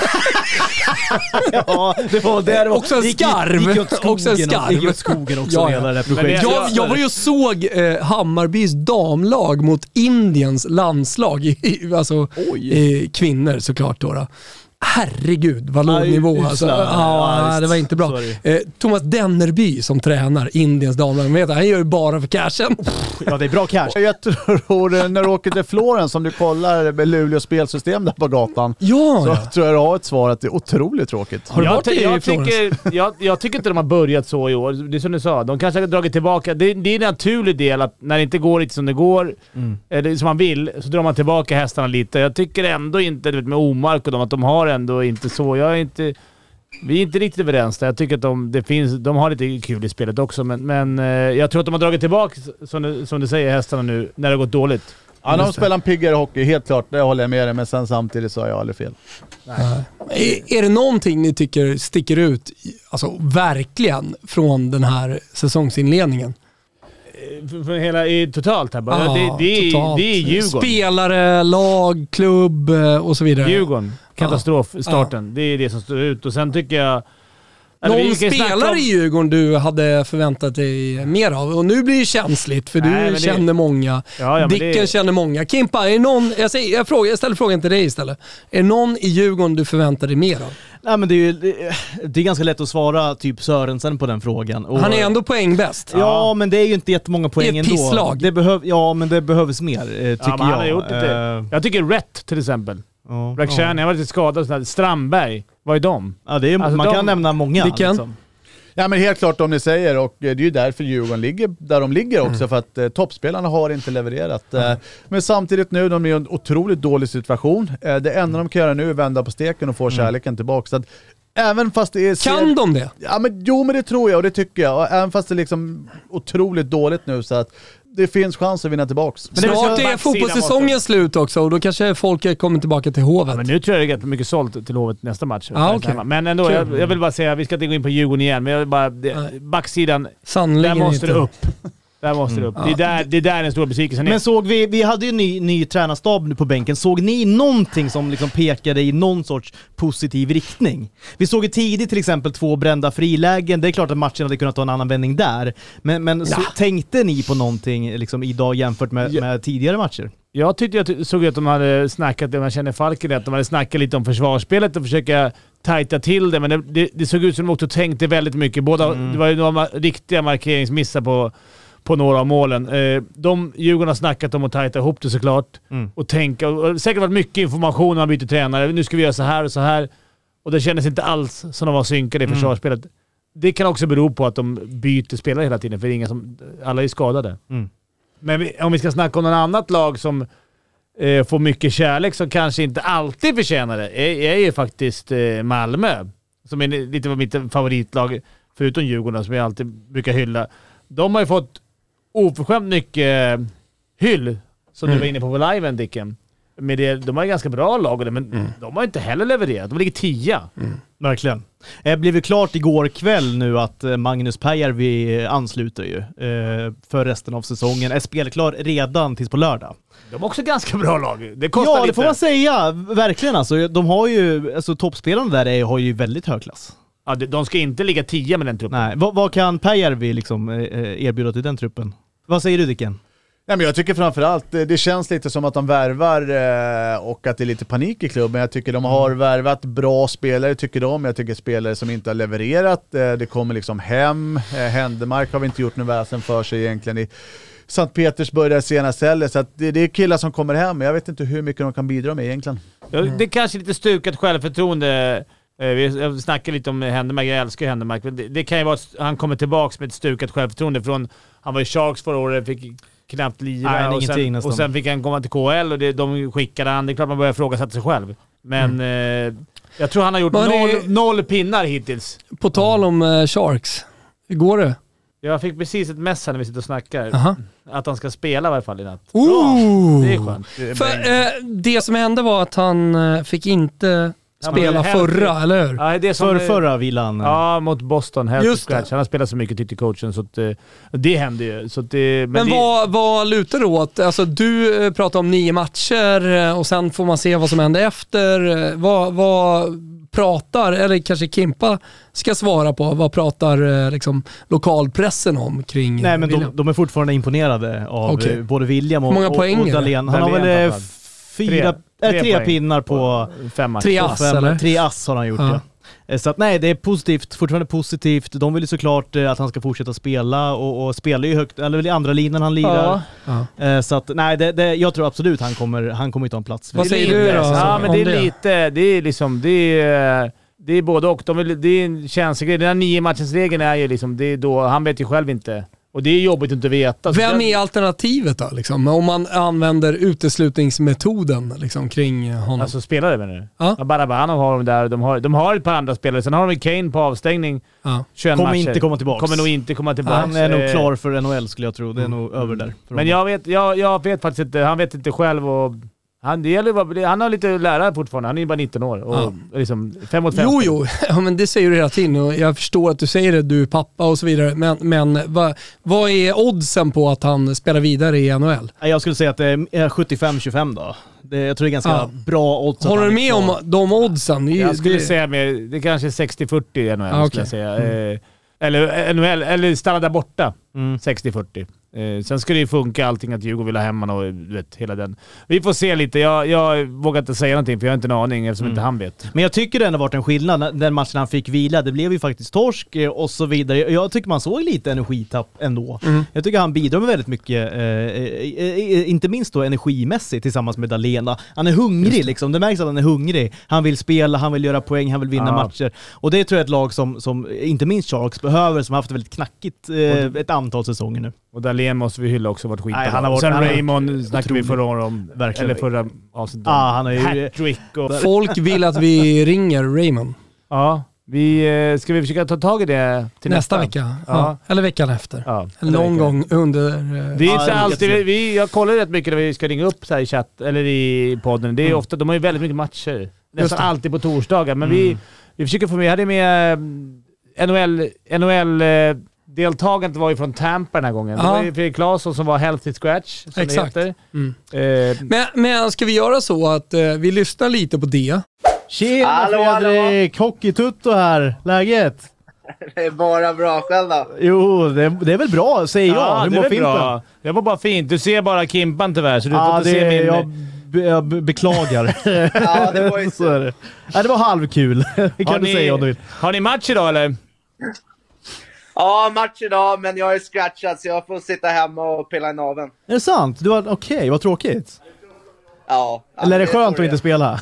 S4: Ja, det var där.
S1: Också en
S4: gick-
S1: skarv.
S4: Gick åt skogen,
S1: Också en skarv.
S4: Gick åt skogen också,
S1: Ja, ja.
S4: hela det här
S3: Men det-
S4: projektet.
S1: Jag, jag var ju och såg eh, Hammarbys damlag mot Indiens landslag, i, i, alltså eh, kvinnor såklart då. då. Herregud, vad låg
S4: Aj,
S1: nivå.
S4: usla.
S1: Alltså,
S4: Ja,
S1: ja,
S4: visst.
S1: det var inte bra.
S4: Sorry.
S1: Eh, Thomas Dennerby som tränar Indiens damlag, vet du, han gör det bara för cashen.
S4: Ja, det är bra cash.
S2: Jag tror när du åker till Florens, om du kollar med Luleås spelsystem där på gatan,
S1: Ja,
S2: så
S1: ja.
S2: tror jag du har ett svar att det är otroligt tråkigt.
S1: Har du
S3: Jag,
S1: varit
S3: ty-
S1: i
S3: jag,
S1: Florens?
S3: tycker, jag, jag tycker inte de har börjat så i år. Det är som du sa, de kanske har dragit tillbaka. Det, det är en naturlig del att när det inte går riktigt som det går,
S4: Mm.
S3: eller som man vill, så drar man tillbaka hästarna lite. Jag tycker ändå inte, du vet, med Omark och dem, att de har ändå inte så. Jag är inte... Vi är inte riktigt överens där. Jag tycker att de, det finns, de har lite kul i spelet också, men, men eh, jag tror att de har dragit tillbaka, som du, som du säger, hästarna nu, när det har gått dåligt.
S2: Ja, de spelar en piggare hockey, helt klart. Det håller jag med dig, men sen samtidigt så har jag aldrig fel.
S1: Är, är det någonting ni tycker sticker ut, alltså verkligen, från den här säsongsinledningen?
S3: För, för hela, i, totalt här bara.
S1: Ja,
S3: det, det, är,
S1: totalt.
S3: det är Djurgården.
S1: Spelare, lag, klubb eh, och så vidare.
S3: Djurgården. Katastrofstarten. Ja. Det är det som står ut. Och sen tycker jag... Eller vi
S1: Någon
S3: kan snacka
S1: spelare
S3: om-
S1: i Djurgården du hade förväntat dig mer av? Och nu blir det känsligt, för
S3: Nej,
S1: du
S3: men det-
S1: känner många.
S3: Ja, ja, men
S1: Dicken
S3: det-
S1: känner många. Kimpa, är det någon... Jag, säger, jag, frågar, jag ställer frågan till dig istället. Är det någon i Djurgården du förväntar dig mer av?
S4: Nej, men det är ju det, det är ganska lätt att svara typ Sörensen på den frågan. Och,
S1: Han är ändå poängbäst.
S4: Ja, men det är ju inte jättemånga poäng
S1: I ett
S4: ändå.
S1: pisslag.
S4: Det behöv, ja, men det behövs mer, eh, tycker
S3: Ja, men han har
S4: jag.
S3: gjort lite.
S4: Eh,
S3: Jag tycker Rätt till exempel.
S4: ja,
S3: Rakhshani, han var lite skadad. och sådär. Strandberg, vad är de?
S4: ja, det är,
S3: Alltså,
S4: man
S3: de-
S4: kan nämna många.
S1: Dicken?
S4: Liksom.
S2: Ja, men helt klart om ni säger, och eh, det är ju därför Djurgården ligger där de ligger också,
S1: Mm.
S2: för att eh, toppspelarna har inte levererat. Eh, men samtidigt nu, de är i en otroligt dålig situation. Eh, det enda de kan göra nu är vända på steken och få kärleken tillbaka. Så att, även fast det är...
S1: Kan de det?
S2: Ja, men, jo, men det tror jag, och det tycker jag. Och även fast det är liksom otroligt dåligt nu, så att det finns chans att vinna tillbaks.
S3: Men det är
S1: Snart
S3: så-
S1: är
S3: backsidan
S1: fotbollssäsongen slut också och då kanske folk kommer tillbaka till Hovet.
S3: Men nu tror jag det är rätt mycket sålt till Hovet nästa match.
S1: Ja, okej.
S3: Men ändå,
S1: Kul.
S3: jag, jag vill bara säga, vi ska inte gå in på Djurgården igen, men jag vill bara... Det,
S1: Nej.
S3: backsidan, där
S1: Sannoliken
S3: måste
S1: inte.
S3: det upp. Där måste det upp. Det är där, det är där den stora besvikelsen är.
S4: Men såg vi, vi hade ju en ny, ny tränarstab nu på bänken. Såg ni någonting som liksom pekade i någon sorts positiv riktning? Vi såg ju tidigt till exempel två brända frilägen. Det är klart att matchen hade kunnat ta en annan vändning där. Men, men så, tänkte ni på någonting liksom idag jämfört med,
S3: Ja.
S4: med tidigare matcher?
S3: Jag tyckte jag såg att de hade snackat, det man känner Falken rätt, de hade snackat lite om försvarsspelet och försöka tajta till det, men det, det, det såg ut som de också tänkte väldigt mycket. Båda,
S4: Mm.
S3: Det var ju några riktiga markeringsmissar på, på några av målen. Eh, de Djurgården har snackat om att tajta ihop det såklart. Mm. Och tänka. Och säkert varit mycket information när man byter tränare. Nu ska vi göra så här och så här. Och det kändes inte alls som de var synkade i mm. försvarsspelet. Det kan också bero på att de byter spelare hela tiden. För det är inga som, alla är skadade. Mm. Men vi, om vi ska snacka om något annat lag som eh, får mycket kärlek som kanske inte alltid förtjänar det. Är, är ju faktiskt eh, Malmö. Som är lite av mitt favoritlag. Förutom Djurgården som jag alltid brukar hylla. De har ju fått oförskämt mycket hyll. Som mm. du var inne på på liven, Dicken. Med det, de har ju ganska bra lag, men mm. de har inte heller levererat. De ligger tia.
S4: Mm. Verkligen. Det blev ju klart igår kväll nu att Magnus Pääjärvi ansluter ju eh, för resten av säsongen. Är spelklar redan tills på lördag.
S3: De har också ganska bra lag. Det kostar
S4: ja,
S3: lite.
S4: Det får man säga. Verkligen alltså. De har ju, alltså toppspelarna där är, har ju väldigt hög klass.
S3: Ja, de ska inte ligga tia med den truppen.
S4: Nej, vad, vad kan Pääjärvi liksom erbjuda till den truppen? Vad säger du, Dicken?
S2: Ja, men jag tycker framförallt, det känns lite som att de värvar eh, och att det är lite panik i klubben. Jag tycker de har värvat bra spelare, tycker de. Jag tycker spelare som inte har levererat. Eh, det kommer liksom hem. Eh, Händemark har vi inte gjort någon väsen för sig egentligen i Sankt Petersburg där senast heller. Så att det, det är killar som kommer hem. Men jag vet inte hur mycket de kan bidra med egentligen.
S3: Ja, det är kanske lite stukat självförtroende. Vi snackar lite om Händemark, jag älskar Händemark. Det, det kan ju vara att han kommer tillbaka med ett stukat självförtroende från, han var i Sharks förra året, fick knappt lira.
S4: Nej,
S3: och, sen, och sen fick han komma till K L och det, de skickade han. Det är klart man börjar frågasätta sig själv. Men mm. eh, jag tror han har gjort noll, det... noll pinnar hittills.
S1: På tal om eh, Sharks, hur går det?
S3: Jag fick precis ett mess här när vi sitter och snackar.
S1: Aha.
S3: Att han ska spela i varje fall i natt.
S1: Oh.
S3: Det är skönt.
S1: För, eh, det som hände var att han eh, fick inte... spela ja, förra, eller hur?
S3: Ja, det som
S4: För förra vilan.
S3: Ja, mot Boston. Helt scratch. Han har spelat så mycket till coachen så att, det hände ju. Så att det, men
S1: men
S3: det...
S1: vad, vad lutar det åt? Alltså, du pratar om nio matcher och sen får man se vad som händer efter. Vad, vad pratar, eller kanske Kimpa ska svara på, vad pratar liksom, lokalpressen om kring
S4: Nej, men de, de är fortfarande imponerade av okay. både William och,
S1: många
S4: och,
S1: poäng,
S4: och Dahlén. Han har väl fyra... Tre, tre pinnar på
S3: fem matcher.
S1: Tre ass,
S4: fem,
S1: eller?
S4: Tre ass har han gjort, ja. ja. Så att nej, det är positivt, fortfarande positivt. De vill ju såklart att han ska fortsätta spela och, och spela ju högt, eller väl i andra linjen han lirar. Ja. Ja. Så att nej, det, det, jag tror absolut han kommer han kommer ta en plats.
S1: Vad säger du då?
S3: Ja, men det är lite, det är liksom, det är, det är både och. De vill, det är en känslig grej. Den här nio matchens regeln är ju liksom, det är då, han vet ju själv inte. Och det är jobbigt att inte veta.
S1: Vem är alternativet då? Liksom? Om man använder uteslutningsmetoden liksom, kring honom.
S3: Alltså spelare menar du?
S1: Ja.
S3: Barabanov har de där. De har, de har ett par andra spelare. Sen har de Kane på avstängning.
S1: Ja.
S4: Kommer
S3: matcher.
S4: inte komma tillbaka.
S3: Kommer nog inte komma tillbaka.
S4: Han är nog klar för N H L skulle jag tro. Det är mm. nog över där.
S3: Men jag vet, jag, jag vet faktiskt inte. Han vet inte själv och... Han, det gäller, han har lite att lära fortfarande. Han är ju bara nitton år. Och ja. liksom fem mot fem.
S1: Jo, jo. Ja, men det säger du hela tiden. Och jag förstår att du säger det. Du är pappa och så vidare. Men, men vad, vad är oddsen på att han spelar vidare i N H L?
S4: Jag skulle säga att det är sjuttiofem tjugofem då. Det, jag tror det är ganska ja. bra odds.
S1: Håller du med om de oddsen?
S3: Jag skulle det... säga med, det kanske är sextio fyrtio i N H L. Ah, okay. säga. Mm. Eller N H L, eller stanna där borta. Mm. sextio fyrtio. Eh, sen ska det ju funka allting att Djurgården vill ha hemma och du vet, hela den. Vi får se lite. Jag, jag vågar inte säga någonting för jag har inte en aning eftersom mm. inte han vet.
S4: Men jag tycker det har varit en skillnad. Den matchen han fick vila, det blev ju faktiskt torsk och så vidare. Jag tycker man såg lite energitapp ändå. Mm. Jag tycker han bidrar med väldigt mycket, eh, inte minst då energimässigt tillsammans med Dahlén. Han är hungrig liksom. Det märks att han är hungrig. Han vill spela, han vill göra poäng, han vill vinna ja. matcher. Och det tror jag är ett lag som, som inte minst Sharks behöver, som har haft väldigt knackigt eh, ett antal säsonger nu.
S3: Och Dahlén måste vi hylla också varit skit.
S4: Nej, han har varit,
S3: sen
S4: han
S3: Raymond snackade vi förra året om.
S4: Verkligen.
S3: Eller förra avsnittet.
S4: Ja, han har ju...
S3: Hattrick och...
S1: Folk vill att vi ringer Raymond.
S3: Ja, vi ska vi försöka ta tag i det till
S1: nästa,
S3: nästa
S1: vecka. Ja. Ja. Eller veckan efter.
S3: Ja,
S1: eller någon
S3: veckan.
S1: gång under...
S3: Det är inte ja, alltid... Vi, vi, jag kollar rätt mycket när vi ska ringa upp så här i chatt eller i podden. Det är mm. ofta... De har ju väldigt mycket matcher. Nästan alltid på torsdagar. Men mm. vi, vi försöker få med... Jag hade med N H L... N H L deltagandet var ju från Tampa den här gången. Ja. Det var ju Fredrik Claesson som var healthy scratch. Som
S1: exakt.
S3: Det heter.
S1: Mm. Eh. Men, men ska vi göra så att eh, vi lyssnar lite på det?
S4: Tjena hallå, Fredrik! Hockeytutto här. Läget?
S6: Det är bara bra själv då.
S4: Jo, det, det är väl bra, säger
S3: ja,
S4: jag. Hur
S3: det
S4: mår
S3: är
S4: Fimpen?
S3: bra. Det var bara fint. Du ser bara Kimpan tyvärr, så du
S4: ja,
S3: får inte
S4: det,
S3: se min...
S4: Jag, be, jag be, beklagar.
S6: Ja, det var ju så.
S4: Är det. Ja, det var halvkul. kan
S3: har
S4: du
S3: ni,
S4: säga om du vill.
S3: Har ni match idag eller?
S6: Ja, match idag, men jag är scratchad så jag får sitta hemma och pilla i naveln.
S4: Är det sant? Du var okej, okay, vad tråkigt.
S6: Ja.
S4: Eller är det skönt att inte spela?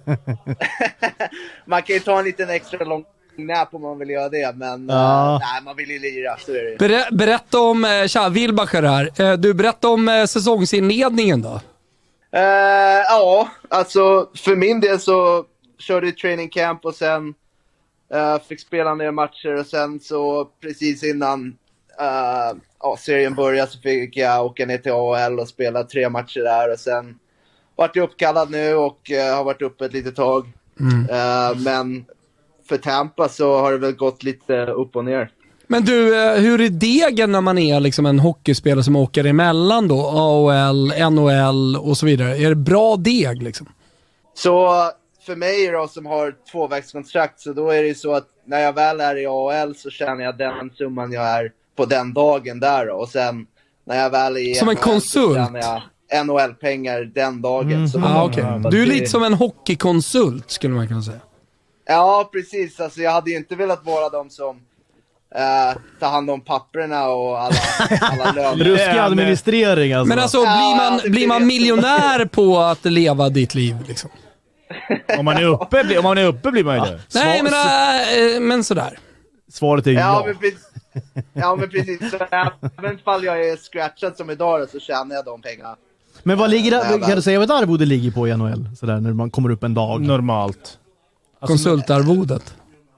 S6: Man kan ju ta en liten extra lång nap om man vill göra det, men
S4: ja.
S6: uh, nej, man vill ju lira, så är det.
S1: Ber- berätta om, tja, Wilbacher här. Du, berätta om eh, säsongsinledningen då.
S6: Uh, ja, alltså för min del så körde jag training camp och sen uh, fick spela ner matcher och sen så precis innan uh, ja, serien började så fick jag åka ner till A H L och spela tre matcher där och sen vart jag uppkallad nu och uh, har varit uppe ett litet tag. Mm. Uh, men för Tampa så har det väl gått lite upp och ner.
S1: Men du, hur är degen när man är liksom en hockeyspelare som åker emellan då? A H L, N H L och så vidare. Är det bra deg liksom?
S6: Så för mig då som har tvåvägskontrakt så då är det ju så att när jag väl är i A H L så tjänar jag den summan jag är på den dagen där då. Och sen när jag väl är i
S1: som en
S6: N H L
S1: konsult?
S6: så tjänar jag N H L-pengar den dagen.
S1: Mm.
S6: Så
S1: ah, okay. Du är lite som en hockeykonsult skulle man kunna säga.
S6: Ja, precis. Alltså, jag hade ju inte velat vara de som uh, tar hand om papperna och alla, alla löner.
S4: Ruskig administrering alltså.
S1: Men alltså, ja, blir man, blir man miljonär på att leva ditt liv liksom?
S3: Om man är uppe, om man är uppe blir man ju det.
S1: Nej, men, äh, men sådär.
S4: Svaret är
S6: ja.
S4: ja.
S6: Men precis, ja, men precis. Så även fall jag är scratchad som idag så tjänar jag de pengarna.
S4: Men vad ligger det, kan du säga vad ett arvode ligger på i N H L? Sådär, när man kommer upp en dag.
S3: Normalt.
S1: Alltså, konsultarvodet.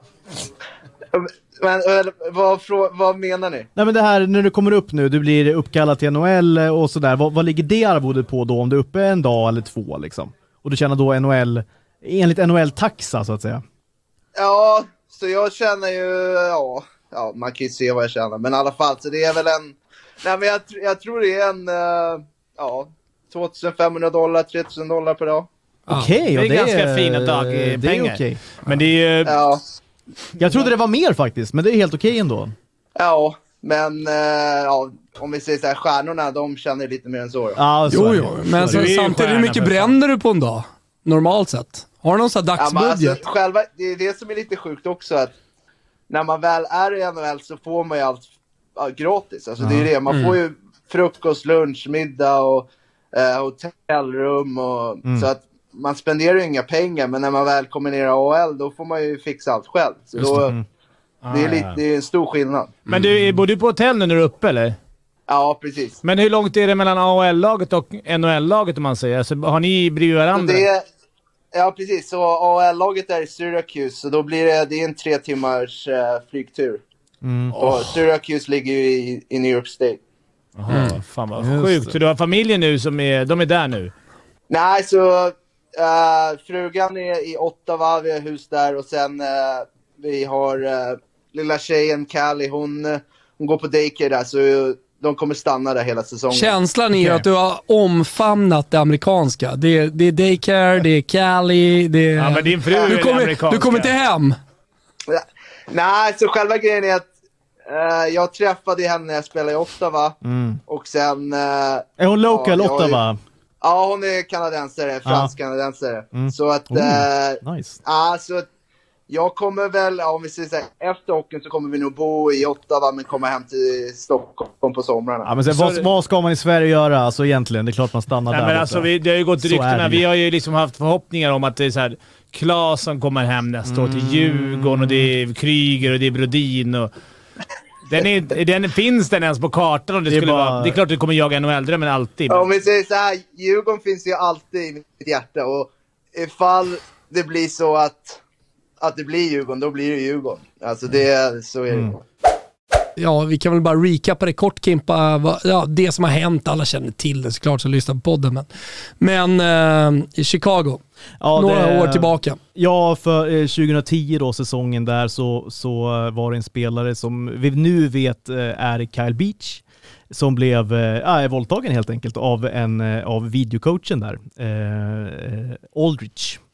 S6: Men vad, vad menar ni?
S4: Nej, men det här när du kommer upp nu, du blir uppkallad till N H L och sådär. Vad, vad ligger det arvodet på då om du är uppe en dag eller två liksom? Och du tjänar då N H L, enligt N H L-taxa så att säga.
S6: Ja, så jag tjänar ju, ja, ja man kan ju se vad jag tjänar. Men i alla fall, så det är väl en, nej men jag, jag tror det är en, uh, ja, tvåtusenfemhundra dollar, tre tusen dollar per dag.
S4: Okej, okay,
S3: det är
S4: det
S3: ganska
S4: är,
S3: fina dagpengar.
S4: Det är okay.
S3: Men det är ju...
S6: Ja.
S4: Jag trodde det var mer faktiskt, men det är helt okej okay ändå.
S6: Ja, men uh, ja, om vi säger så här, stjärnorna, de känner lite mer än så. Då.
S4: Ja, så
S1: jo, jo. Men så, samtidigt, hur mycket bränner du på en dag? Normalt sett. Har du någon sån här dagsbudget?
S6: Ja, alltså, själva, det är det som är lite sjukt också, att när man väl är i N H L så får man ju allt ja, gratis. Alltså, det är det. Man mm. får ju frukost, lunch, middag och uh, hotellrum. Och, mm. Så att man spenderar ju inga pengar, men när man väl kommer ner i A H L då får man ju fixa allt själv. Så då, det. Mm. det, är lite, det är en stor skillnad.
S3: Men du, bor du på hotell när du är uppe, eller?
S6: Ja, precis.
S3: Men hur långt är det mellan A H L-laget och N H L-laget om man säger? Alltså, har ni bredvid varandra?
S6: Det är, ja, precis. Så A H L-laget är i Syracuse, så då blir det, det är en tre timmars uh, flygtur. Mm. Och oh. Syracuse ligger ju i, i New York State.
S3: Jaha, mm. Fan vad Just sjukt. Det. Så du har familjen nu som är, de är där nu?
S6: Nej, så uh, frugan är i Ottawa, vi har hus där och sen uh, vi har uh, lilla tjejen Callie, hon, uh, hon går på daycare där, så uh, de kommer stanna där hela säsongen.
S1: Känslan är okay. att du har omfamnat det amerikanska. Det är, det är daycare, det är Callie, det är...
S3: Ja, men din fru
S1: du
S3: är
S1: kommer,
S3: amerikanska.
S1: Du kommer inte hem.
S6: Ja. Nej, så själva grejen är att uh, jag träffade henne när jag spelade i Ottawa. Mm. Och sen... Uh,
S4: är hon local ja, Ottawa?
S6: Ja, hon är kanadensare, fransk-kanadensare. Ah. Mm. Så att...
S4: Oh, uh, nice.
S6: Ja, så att jag kommer väl, om vi säger så här, efter hockeyn så kommer vi nog bo i Ottawa men komma hem till Stockholm på somrarna.
S4: Ja, men sen, vad, vad ska man i Sverige göra? Alltså egentligen, det är klart man stannar. Nej, där.
S3: Men alltså, vi, det har ju gått ryktena. Vi har ju liksom haft förhoppningar om att det är så här, Claesson kommer hem nästa mm. år till Djurgården och det är Kryger och det är Brodin och... Den, är, den finns den ens på kartan om det, det skulle bara... vara... Det är klart att du kommer jaga ännu äldre, men alltid. Men...
S6: Om vi säger så här, Djurgården finns ju alltid i mitt hjärta och ifall det blir så att att det blir Djurgården, då blir det Djurgården. Alltså det, så är det. Mm.
S1: Ja, vi kan väl bara recapa det kort, Kimpa. Ja, det som har hänt, alla känner till det såklart som lyssnar på podden. Men, men eh, i Chicago, ja, några det, år tillbaka.
S4: Ja, för eh, tjugohundratio då, säsongen där, så, så var det en spelare som vi nu vet eh, är Kyle Beach. Som blev eh, våldtagen helt enkelt av, en, eh, av videocoachen där. Eh, Aldrich.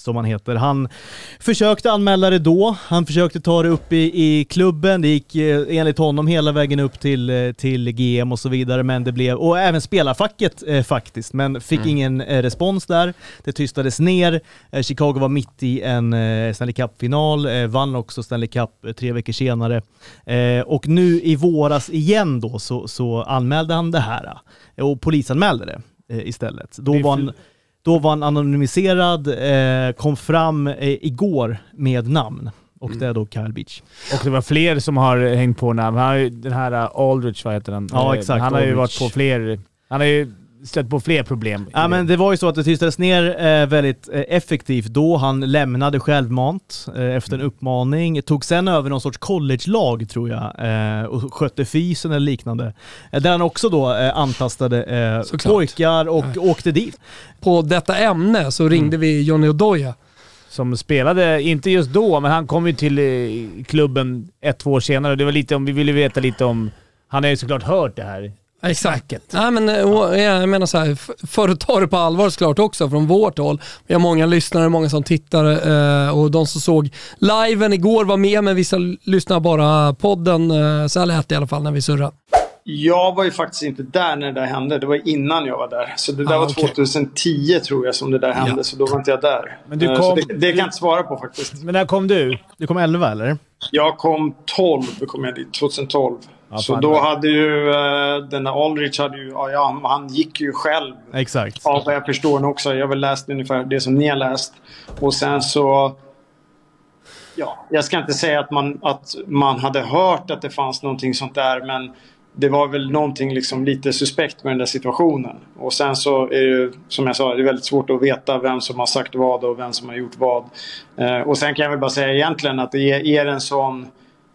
S4: som han heter. Han försökte anmäla det då. Han försökte ta det upp i, i klubben. Det gick eh, enligt honom hela vägen upp till, till G M och så vidare. Men det blev, och även spelarfacket eh, faktiskt. Men fick mm. ingen eh, respons där. Det tystades ner. Eh, Chicago var mitt i en eh, Stanley Cup-final. Eh, vann också Stanley Cup eh, tre veckor senare. Eh, och nu i våras igen då så, så anmälde han det här. Eh, och polisanmälde det eh, istället. Då var han... Då var han anonymiserad, eh, kom fram eh, igår med namn. Och mm. det är då Kyle Beach.
S3: Och det var fler som har hängt på namn. Han har ju den här uh, Aldrich, vad heter den?
S4: Ja, exakt.
S3: Han har
S4: Aldrich.
S3: ju varit på fler... Han har ju stött på fler problem.
S4: Ja, men det var ju så att det tystades ner eh, väldigt eh, effektivt då. Han lämnade självmant eh, efter en uppmaning. Tog sen över någon sorts college-lag, tror jag. Eh, och skötte fysen eller liknande. Eh, där han också då eh, antastade eh, pojkar och Nej. åkte dit.
S1: På detta ämne så ringde mm. vi Johnny Oduya.
S3: Som spelade, inte just då, men han kom ju till eh, klubben ett, två år senare. Det var lite om, vi ville veta lite om... Han har ju såklart hört det här.
S1: Exakt. Nej, men, jag menar så här, för att ta det på allvar såklart också från vårt håll. Vi har många lyssnare, många som tittar och de som såg liven igår var med, men vissa lyssnar bara podden. Så här lät det i alla fall när vi surrade.
S7: Jag var ju faktiskt inte där när det där hände. Det var innan jag var där. Så det där ah, var okay. tjugohundratio tror jag som det där hände. Ja. Så då var inte jag där. Men du kom, så det, det kan jag inte svara på faktiskt.
S3: Men när kom du?
S4: Du kom elva eller?
S7: Jag kom tolv, då kom jag dit. tjugohundratolv. Ja, så då hade ju uh, den där Aldrich hade ju, ja, han gick ju själv.
S4: Exakt.
S7: Ja, vad jag förstår också. Jag har väl läst ungefär det som ni har läst. Och sen så, ja, jag ska inte säga att man, att man hade hört att det fanns någonting sånt där, men det var väl någonting liksom lite suspekt med den där situationen. Och sen så är det, som jag sa, det är väldigt svårt att veta vem som har sagt vad och vem som har gjort vad. Uh, och sen kan jag väl bara säga egentligen att det är, är en sån...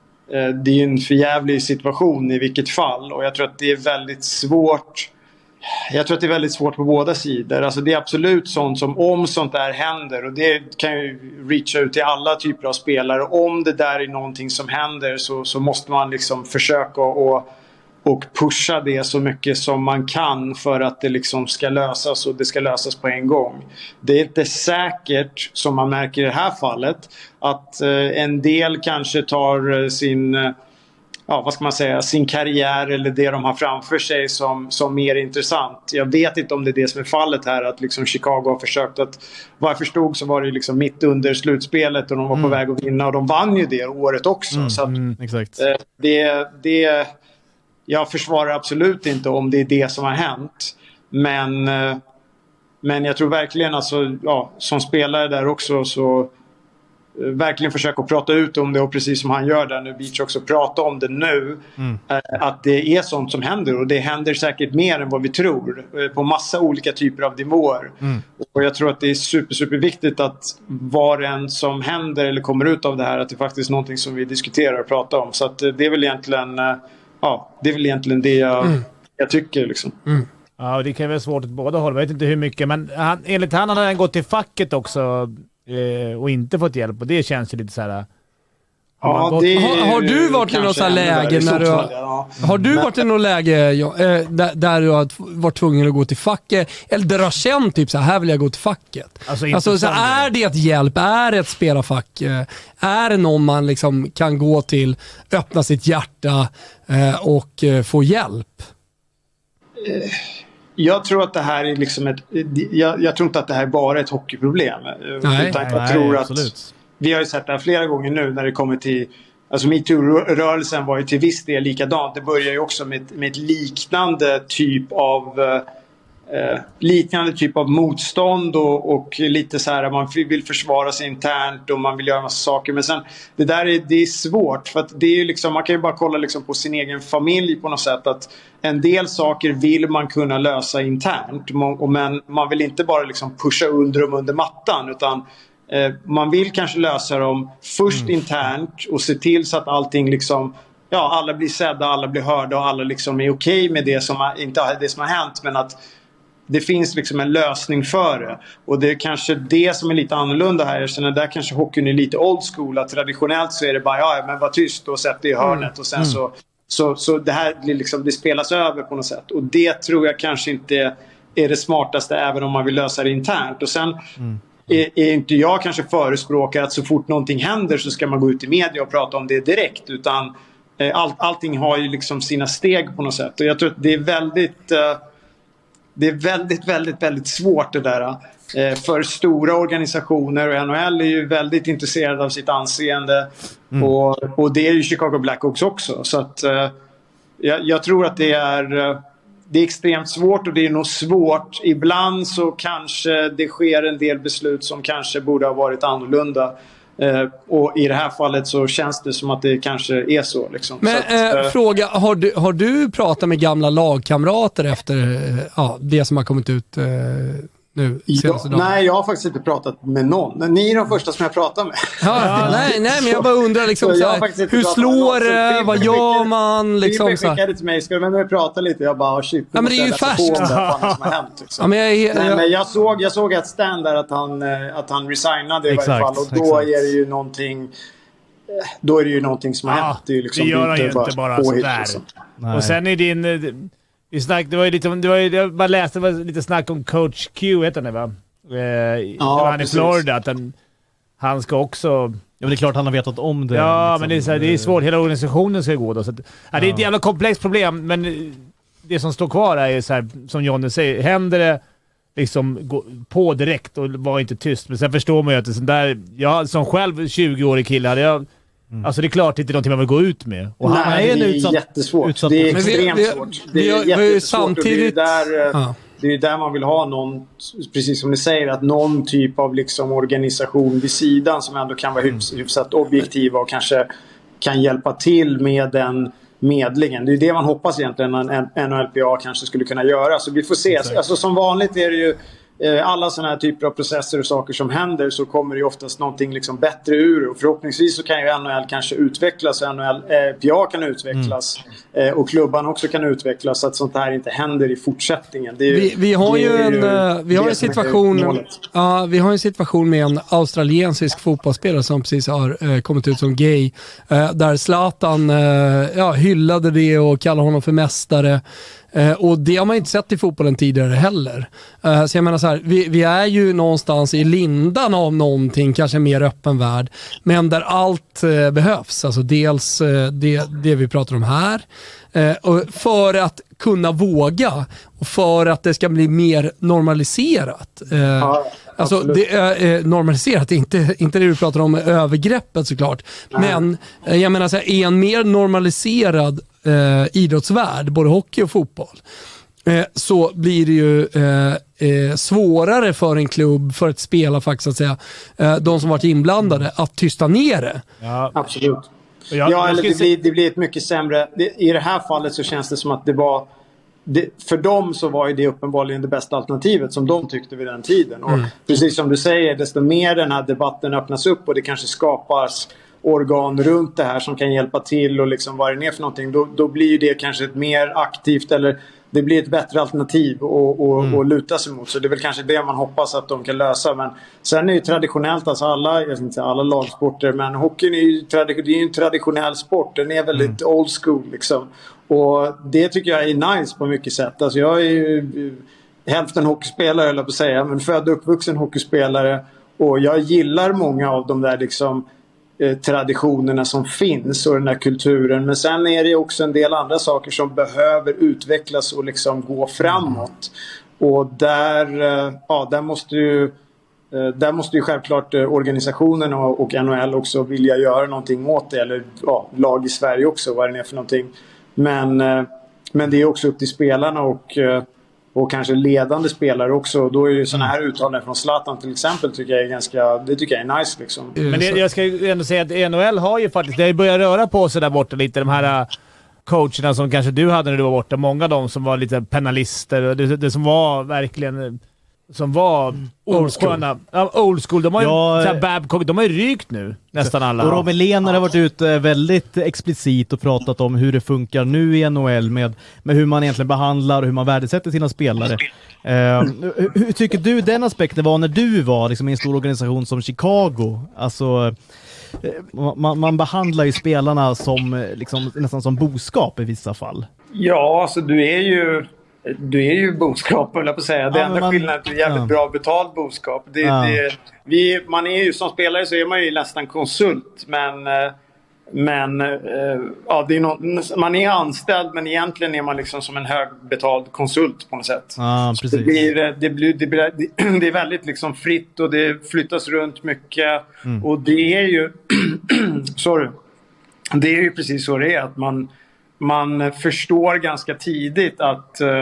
S7: Det är en förjävlig situation i vilket fall. Och jag tror att det är väldigt svårt. Jag tror att det är väldigt svårt på båda sidor. Alltså det är absolut sånt som om sånt där händer. Och det kan ju reacha ut till alla typer av spelare. Om det där är någonting som händer så, så måste man liksom försöka och, och pusha det så mycket som man kan. För att det liksom ska lösas och det ska lösas på en gång. Det är inte säkert, som man märker i det här fallet, att eh, en del kanske tar eh, sin, eh, ja, vad ska man säga, sin karriär eller det de har framför sig som, som mer intressant. Jag vet inte om det är det som är fallet här, att liksom Chicago har försökt att, vad jag förstod så var det liksom mitt under slutspelet och de var mm. på väg att vinna och de vann ju det året också.
S4: Mm,
S7: så att,
S4: mm, exakt.
S7: Eh, det, det, jag försvarar absolut inte om det är det som har hänt, men, eh, men jag tror verkligen alltså, ja, som spelare där också så verkligen försöka prata ut om det, och precis som han gör där nu, Beach också, prata om det nu. Mm. Att det är sånt som händer, och det händer säkert mer än vad vi tror på massa olika typer av nivåer. Mm. Och jag tror att det är super, super viktigt att var en som händer eller kommer ut av det här, att det faktiskt är någonting som vi diskuterar och pratar om. Så att det är väl egentligen, ja, det är väl egentligen det jag, mm. jag tycker liksom.
S3: Mm. Ja, och det kan vara svårt åt båda håll. Jag vet inte hur mycket, men han, enligt han hade han gått till facket också och inte fått hjälp, och det känns ju lite så här.
S7: Ja,
S1: gått... har, har du varit i något så här läge när du har, ja. har du varit i något läge ja, där, där du har varit tvungen att gå till facket, eller där du har känt typ så här, här vill jag gå till facket? Alltså, alltså så är det ett hjälp? Är det ett spelarfack? Är det någon man liksom kan gå till, öppna sitt hjärta och få hjälp?
S7: Jag tror att det här är liksom ett... Jag, jag tror inte att det här är bara ett hockeyproblem.
S1: Nej,
S7: utan jag
S4: nej,
S7: tror
S4: nej,
S7: att
S4: absolut.
S7: Vi har ju sett det här flera gånger nu när det kommer till... Alltså MeToo-rörelsen var ju till viss del likadant. Det börjar ju också med, med ett liknande typ av... Eh, liknande typ av motstånd och, och lite så här, man vill försvara sig internt och man vill göra massa saker, men sen det där är, det är svårt, för att det är ju liksom, man kan ju bara kolla liksom på sin egen familj på något sätt, att en del saker vill man kunna lösa internt, och men man vill inte bara liksom pusha under dem under mattan, utan eh, man vill kanske lösa dem först mm. internt och se till så att allting liksom, ja, alla blir sedda, alla blir hörda och alla liksom är okej okay med det som har, inte det som har hänt, men att det finns liksom en lösning för det. Och det är kanske det som är lite annorlunda här. Jag känner där kanske hockeyn är lite old school. Att traditionellt så är det bara, ja men var tyst och sätt det i hörnet. Mm. Och sen mm. så, så, så det här blir liksom, det spelas över på något sätt. Och det tror jag kanske inte är det smartaste, även om man vill lösa det internt. Och sen, mm. är, är inte jag kanske förespråkar att så fort någonting händer så ska man gå ut i media och prata om det direkt, utan eh, all, allting har ju liksom sina steg på något sätt. Och jag tror att det är väldigt eh, det är väldigt, väldigt, väldigt svårt det där eh, för stora organisationer, och N H L är ju väldigt intresserad av sitt anseende mm. och, och det är ju Chicago Blackhawks också, så att eh, jag, jag tror att det är eh, det är extremt svårt, och det är nog svårt. Ibland så kanske det sker en del beslut som kanske borde ha varit annorlunda. Eh, och i det här fallet så känns det som att det kanske är så. Liksom.
S1: Men
S7: så att,
S1: eh,
S7: eh,
S1: fråga, har du, har du pratat med gamla lagkamrater efter eh, ja, det som har kommit ut eh, nu?
S7: Ja, nej, jag har faktiskt inte pratat med någon. Ni är de första som jag pratar med.
S1: Ja, nej, nej, men jag bara undrar liksom, så här, hur slår det? Vad gör man? Liksom,
S7: Filip skickade till mig, ska du med mig och prata lite? Jag bara, shit,
S1: ja, men det är ju färskt.
S7: Vad som har hänt, liksom.
S1: Ja, men jag, jag,
S7: nej, men jag, såg, jag såg ett stand där att han, att han resignade i
S4: exakt,
S7: varje fall. Och då
S4: exakt.
S7: är det ju någonting... Då är det ju någonting som har
S3: ja,
S7: hänt. Det, är ju liksom
S3: det gör han ju inte bara sådär.
S7: Liksom.
S3: Och sen är din... Vi snack, det var ju lite... Det var ju, jag bara läste det var lite snack om Coach Q, heter han, va? Eh,
S7: ja,
S3: han i Florida, att han, han ska också...
S4: Ja, men det är klart han har vetat om det.
S3: Ja,
S4: liksom.
S3: men det är, så här, det är svårt. Hela organisationen ska gå då. Så att, ja, det är ett jävla komplext problem, men det som står kvar är så här, som Johnny säger, händer det liksom gå på direkt och var inte tyst. Men sen förstår man ju att det är sån där... Jag som själv tjugo-årig kille hade jag... Mm. Alltså det är klart inte någonting man vill gå ut med.
S7: Och han Nej, är en utsatt, det är jättesvårt. Utsatt, det är extremt vi, vi, svårt. Det är vi, jättesvårt samtidigt, och det är där... Ja. Det är där man vill ha någon, precis som ni säger, att någon typ av liksom organisation vid sidan som ändå kan vara hyfs, hyfsat objektiva och kanske kan hjälpa till med den medlingen. Det är det man hoppas egentligen en N H L P A kanske skulle kunna göra. Så vi får se. Alltså, som vanligt är det ju alla sådana här typer av processer och saker som händer, så kommer det ju oftast någonting liksom bättre ur, och förhoppningsvis så kan ju N H L kanske utvecklas, och N H L eh, P A kan utvecklas mm. eh, och klubban också kan utvecklas, så att sånt här inte händer i fortsättningen. Det är,
S1: vi, vi har ju en, ju vi har en situation ja, vi har en situation med en australiensisk fotbollsspelare som precis har eh, kommit ut som gay, eh, där Zlatan eh, ja, hyllade det och kallade honom för mästare. Uh, och det har man inte sett i fotbollen tidigare heller. Uh, så jag menar så här, vi, vi är ju någonstans i lindan av någonting, kanske mer öppen värld, men där allt uh, behövs. Alltså dels uh, det, det vi pratar om här. Uh, och för att kunna våga och för att det ska bli mer normaliserat. Uh, ja, alltså det är uh, normaliserat, inte, inte det du pratar om övergreppet såklart. Nej. Men uh, jag menar så här, är en mer normaliserad Eh, idrottsvärld, både hockey och fotboll, eh, så blir det ju eh, eh, svårare för en klubb, för ett spelare faktiskt, att säga, eh, de som varit inblandade, att tysta ner det.
S7: Ja, absolut. Jag, ja, eller det, blir, det blir ett mycket sämre... Det, i det här fallet så känns det som att det var... Det, för dem så var ju det uppenbarligen det bästa alternativet som de tyckte vid den tiden. Och mm. precis som du säger, desto mer den här debatten öppnas upp och det kanske skapas organ runt det här som kan hjälpa till och liksom vad det är för någonting, då, då blir det kanske ett mer aktivt, eller det blir ett bättre alternativ att och, mm. och luta sig mot. Så det är väl kanske det man hoppas att de kan lösa. Men sen är ju traditionellt, alltså alla, jag ska inte säga alla lagsporter, men hockeyn är ju, det är ju en traditionell sport. Den är väldigt mm. old school liksom. Och det tycker jag är nice på mycket sätt. Alltså jag är ju hälften hockeyspelare, eller på att säga, men född och uppvuxen hockeyspelare. Och jag gillar många av de där liksom traditionerna som finns och den där kulturen, men sen är det också en del andra saker som behöver utvecklas och liksom gå framåt, och där, ja, där måste ju där måste ju självklart organisationen och N H L också vilja göra någonting åt det, eller ja, lag i Sverige också, vad det är för någonting, men, men det är också upp till spelarna och och kanske ledande spelare också. Då är ju sådana här uttalanden från Zlatan till exempel, tycker jag är ganska, det tycker jag är nice liksom.
S3: Men det, jag ska ju ändå säga att N H L har ju faktiskt, det har ju börjat röra på sig där borta lite, de här coacherna som kanske du hade när du var borta, många av dem som var lite penalister, och det, det som var verkligen som var old school. Ja, old school. De har ju, ja, så här, Babcock, de har ju rykt nu, nästan alla.
S4: Och Robin Lehner har varit ute väldigt explicit och pratat om hur det funkar nu i N H L med, med hur man egentligen behandlar och hur man värdesätter sina spelare. Uh, hur tycker du den aspekten var när du var liksom, i en stor organisation som Chicago? Alltså, man, man behandlar ju spelarna som liksom, nästan som boskap i vissa fall.
S7: Ja, alltså du är ju... du är ju boskap, höll jag på att säga. Det
S4: ja,
S7: enda
S4: man,
S7: skillnaden är att du är jävligt
S4: ja.
S7: bra betalt boskap. Det,
S4: ja.
S7: det, vi, man är ju, som spelare så är man ju nästan konsult, men... Men eh, ja, det är något, man är anställd, men egentligen är man liksom som en högbetald konsult på något sätt.
S4: Ah, precis.
S7: Det, blir, det, blir, det, blir, det är väldigt liksom fritt och det flyttas runt mycket. Mm. Och det är ju sorry. Det är ju precis så det är, att man, man förstår ganska tidigt att eh,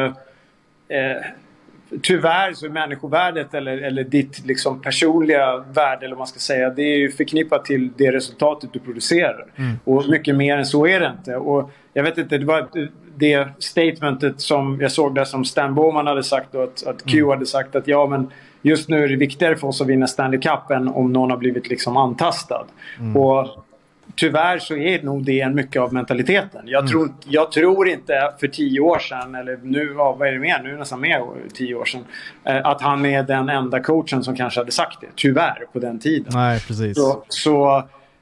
S7: eh, tyvärr så är människovärdet eller, eller ditt liksom personliga värde, eller vad man ska säga, det är ju förknippat till det resultatet du producerar. Mm. Och mycket mer än så är det inte. Och jag vet inte, det var det statementet som jag såg där som Stan Bowman hade sagt, och att, att Q mm. hade sagt att ja, men just nu är det viktigare för oss att vinna Stanley Cup än om någon har blivit liksom antastad. Mm. Och tyvärr så är nog det en mycket av mentaliteten. Jag, mm. tror, jag tror inte för tio år sedan, eller nu, ja, vad är det mer? Nu är det nästan mer tio år sedan, eh, att han är den enda coachen som kanske hade sagt det. Tyvärr på den tiden.
S4: Nej, precis.
S7: Så, så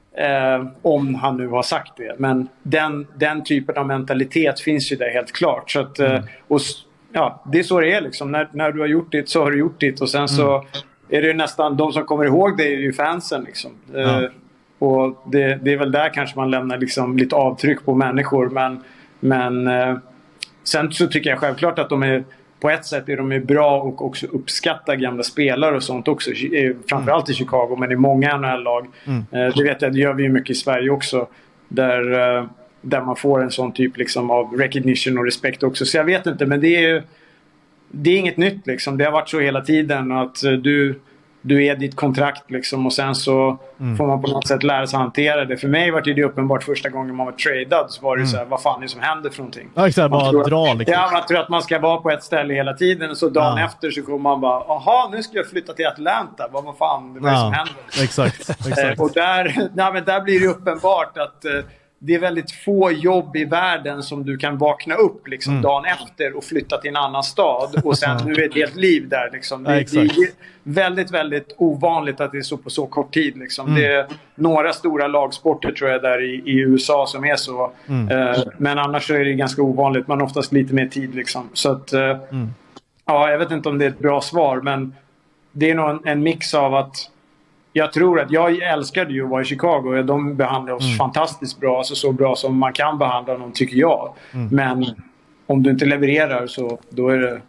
S7: eh, om han nu har sagt det. Men den, den typen av mentalitet finns ju där helt klart. Så att, mm. och, ja, det är så det är liksom. När, när du har gjort det så har du gjort det. Och sen mm. så är det nästan, de som kommer ihåg det är ju fansen liksom. Ja. Eh, Och det, det är väl där kanske man lämnar liksom lite avtryck på människor. Men, men eh, sen så tycker jag självklart att de är, på ett sätt är de är bra och också uppskattar gamla spelare och sånt också. Framförallt i Chicago, men i många N H L-lag. Mm. Eh, det vet jag, det gör vi ju mycket i Sverige också. Där, eh, där man får en sån typ liksom av recognition och respekt också. Så jag vet inte, men det är ju det är inget nytt liksom. Det har varit så hela tiden att eh, du... Du är ditt kontrakt liksom, och sen så mm. får man på något sätt lära sig hantera det. För mig var det uppenbart första gången man var tradad, så var det mm. så här, vad fan är det som händer för någonting?
S4: Ja, exakt, bara
S7: tror,
S4: dra liksom.
S7: Ja, man tror att man ska vara på ett ställe hela tiden, och så dagen ja. efter så kommer man bara, aha, nu ska jag flytta till Atlanta. Vad, vad fan, vad är det
S4: ja.
S7: som händer?
S4: Exakt, exakt.
S7: Och där, ja, men där blir det uppenbart att det är väldigt få jobb i världen som du kan vakna upp liksom, mm. dagen efter och flytta till en annan stad och sen nu är ett helt liv där liksom. Det,
S4: ja,
S7: det är väldigt, väldigt ovanligt att det är så på så kort tid liksom. Mm. Det är några stora lagsporter tror jag där i, i U S A som är så. Mm. Eh, men annars så är det ganska ovanligt. Man har oftast lite mer tid liksom. Så att, eh, mm. ja, jag vet inte om det är ett bra svar, men det är nog en, en mix av att jag tror att jag älskade ju att vara i Chicago. De behandlar oss mm. fantastiskt bra. Alltså så bra som man kan behandla dem, tycker jag. Mm. Men om du inte levererar så då är det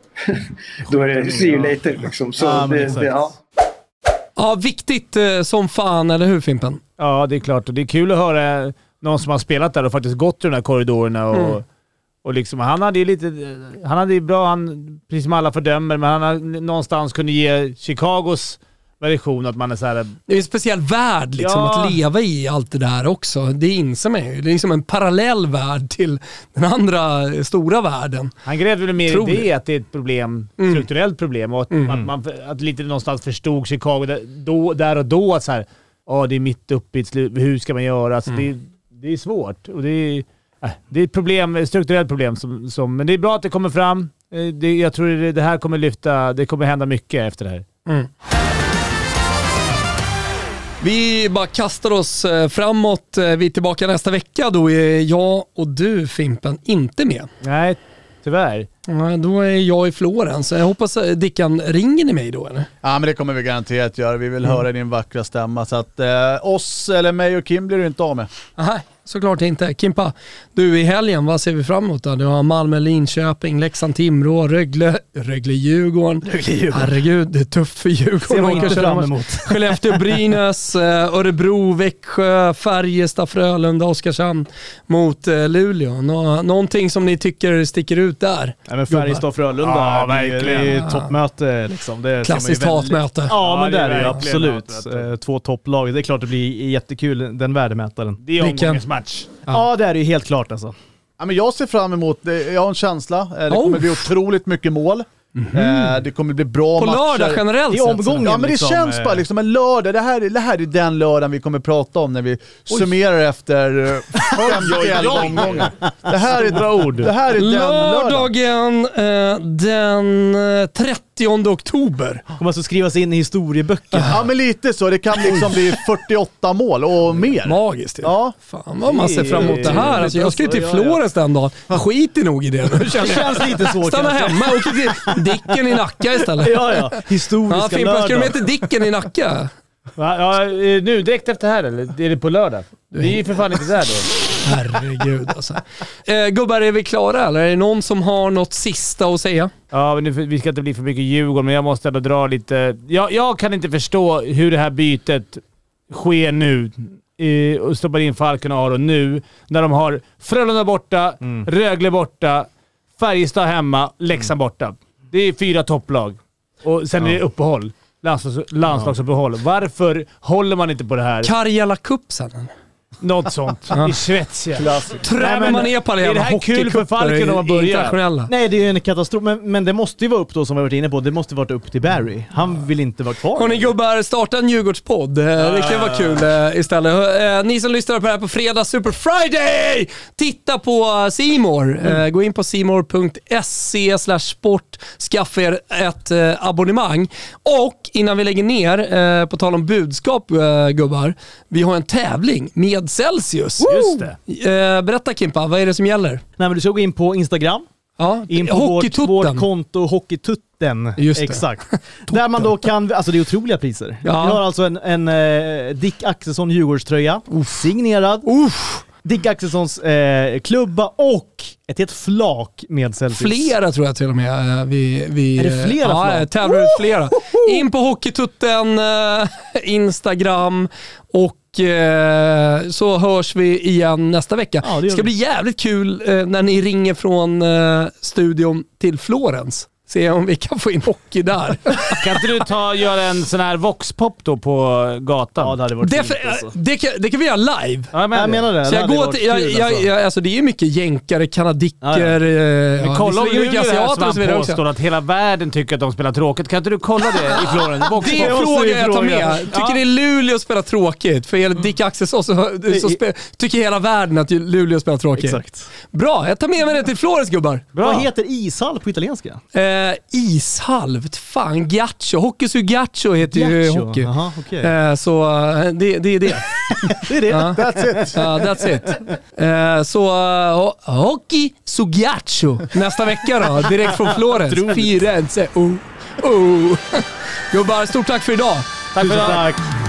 S7: då är det see you later liksom. Så
S4: ja,
S7: det, det, ja.
S1: ja, viktigt eh, som fan, eller hur Fimpen?
S3: Ja, det är klart. Och det är kul att höra någon som har spelat där och faktiskt gått i de här korridorerna och mm. och liksom, han hade ju lite han hade ju bra, han, precis som alla fördömer, men han har någonstans kunde ge Chicagos version att man är så här.
S1: Det är en speciell värld liksom, ja. Att leva i allt det där också. Det inser man ju. Det är liksom en parallell värld till den andra stora världen.
S3: Han grävde väl mer Tror i det att det är ett problem, mm. strukturellt problem, och att, mm. att man att lite någonstans förstod Chicago där, då, där och då att så här, ja, det är mitt uppe i ett slut, hur ska man göra? Alltså, mm. det, det är svårt och det är, äh, det är ett problem, ett strukturellt problem som, som, men det är bra att det kommer fram. Det, jag tror det, det här kommer lyfta, det kommer hända mycket efter det här.
S1: Mm. Vi bara kastar oss framåt. Vi är tillbaka nästa vecka. Då är jag och du, Fimpen, inte med.
S3: Nej, tyvärr.
S1: Ja, då är jag i Florens. Jag hoppas Dickan ringer ni mig då, eller?
S2: Ja, men det kommer vi garanterat göra. Vi vill mm. höra din vackra stämma. Så att eh, oss eller mig och Kim blir du inte av med.
S1: Aha, såklart inte. Kimpa, du i helgen, vad ser vi fram emot då? Du har Malmö, Linköping, Leksand, Timrå, Rögle, Rögle, Djurgården.
S4: Rögle, Djurgården.
S1: Herregud, det är tufft för Djurgården.
S4: Ser man inte fram emot.
S1: Skellefteå, Brynäs, Örebro, Växjö, Färjestad, Frölunda, Oskarshamn mot Luleå. Nå- någonting som ni tycker sticker ut där?
S4: Ja, men Färjestad och Frölunda, ja, det är ja. toppmöte liksom. Det
S1: klassiskt väldigt... hatmöte.
S4: Ja, ja, men det är det ju absolut. Hatmöte. Två topplag. Det är klart det blir jättekul, den värdemätaren.
S3: Det är omgångens match.
S4: Ja. ja, det är det ju helt klart alltså.
S2: Ja, men jag ser fram emot, jag har en känsla, det oh. kommer bli otroligt mycket mål. Mm-hmm. Det kommer bli bra
S1: på
S2: matcher.
S1: På lördag generellt
S2: i omgången. Ja, men det
S4: liksom,
S2: känns bara liksom en lördag. Det här, det här är den lördagen vi kommer prata om när vi Oj. summerar efter femtio omgångar. Det här är, ord. Det här är den
S1: lördagen, lördagen. Eh, den trettonde trettionde oktober.
S4: Kommer alltså skrivas in i historieböckerna.
S2: Ja, men lite så. Det kan liksom bli fyrtioåtta mål och mer.
S1: Magiskt.
S2: Ja.
S1: Fan vad man ser fram emot det här. Alltså, jag ska ju till Florens den dagen. Skit i nog i det.
S4: Det känns lite så.
S1: Stanna hemma och åka till Dicken i Nacka istället.
S4: Ja, ja. Historiska
S1: ja, Fimpen, ska du med till Dicken i Nacka?
S3: Va? Ja, nu direkt efter här eller? Är det på lördag? Vi är ju för fan inte där då.
S1: Herregud alltså. Eh, gubbar, är vi klara eller? Är det någon som har något sista att säga?
S3: Ja, men nu, vi ska inte bli för mycket Djurgården, men jag måste ändå dra lite... Jag, jag kan inte förstå hur det här bytet sker nu. Eh, och stoppar in Falken och Aron nu. När de har Frölunda borta, mm. Rögle borta, Färjestad hemma, Leksand mm. borta. Det är fyra topplag. Och sen ja. är det uppehåll. Landslags, landslagsuppehåll. Varför håller man inte på det här?
S1: Karjala Cup sen.
S3: Något sånt. I Schweiz.
S1: Tränar man ner på det.
S3: Är det här kul för Falken om man börjar?
S4: Nej, det är ju en katastrof. Men, men det måste ju vara upp då, som vi har varit inne på. Det måste vara upp till Barry. Han vill inte vara kvar.
S1: Hörrni gubbar, starta en Djurgårdspodd. Det kan vara kul istället. Ni som lyssnar på det här på fredag, Super Friday! Titta på C More. Mm. Gå in på c more punkt se slash sport. Skaffa er ett abonnemang. Och innan vi lägger ner, på tal om budskap gubbar, vi har en tävling med Celsius.
S3: Just
S1: det. Berätta Kimpa, vad är det som gäller?
S4: Nej, men du ska gå in på Instagram.
S1: Ja,
S4: in på vårt, vårt konto Hockeytutten.
S1: Just det.
S4: Exakt. Där man då kan, alltså det är otroliga priser.
S1: Ja.
S4: Vi har alltså en, en uh, Dick Axelsson Djurgårdströja, signerad.
S1: Uff.
S4: Dick Axelssons eh, klubba och ett helt flak med Celsius.
S1: Flera tror jag till och med. Vi, vi,
S4: är det flera
S1: ja,
S4: flak?
S1: tävlar ut flera. In på Hockeytutten, eh, Instagram och eh, så hörs vi igen nästa vecka. Ja, det, det ska bli jävligt kul eh, när ni ringer från eh, studion till Florens. Se om vi kan få in hockey där.
S3: Kan inte du ta göra en sån här voxpop då på gatan?
S4: Ja, det hade varit
S1: det,
S4: fint alltså.
S1: det, kan, det kan vi göra live.
S4: Ja, jag, men, jag menar det.
S1: Så jag
S4: det
S1: går till, jag, jag,
S4: alltså.
S1: jag, alltså det är ju mycket jänkare, kanadicker. Ja, ja.
S3: Men
S1: ja,
S3: kolla om du
S1: mycket asiater och så vidare
S3: påstår att hela världen tycker att de spelar tråkigt. Kan inte du kolla det i Florens?
S1: Det är en fråga jag tar med. Tycker ja. ni Luleå spelar tråkigt? För hela Dick Axelsson så, så spe, tycker hela världen att Luleå spelar tråkigt.
S4: Exakt.
S1: Bra, jag tar med mig det till Florens gubbar.
S4: Bra. Vad heter ishall på italienska?
S1: Eh, ishall? Fan, ghiaccio. Hockey su ghiaccio heter
S4: ghiaccio.
S1: ju hockey.
S4: Aha, okay.
S1: eh, så det, det är det.
S4: Det är det.
S1: Ja.
S2: That's it.
S1: Ja, that's it. Eh, så uh, hockey su ghiaccio nästa vecka då. Direkt från Florens. Firenze. Oh. Oh. Gubbar, stort tack för idag.
S3: Tack för idag.
S4: Tack.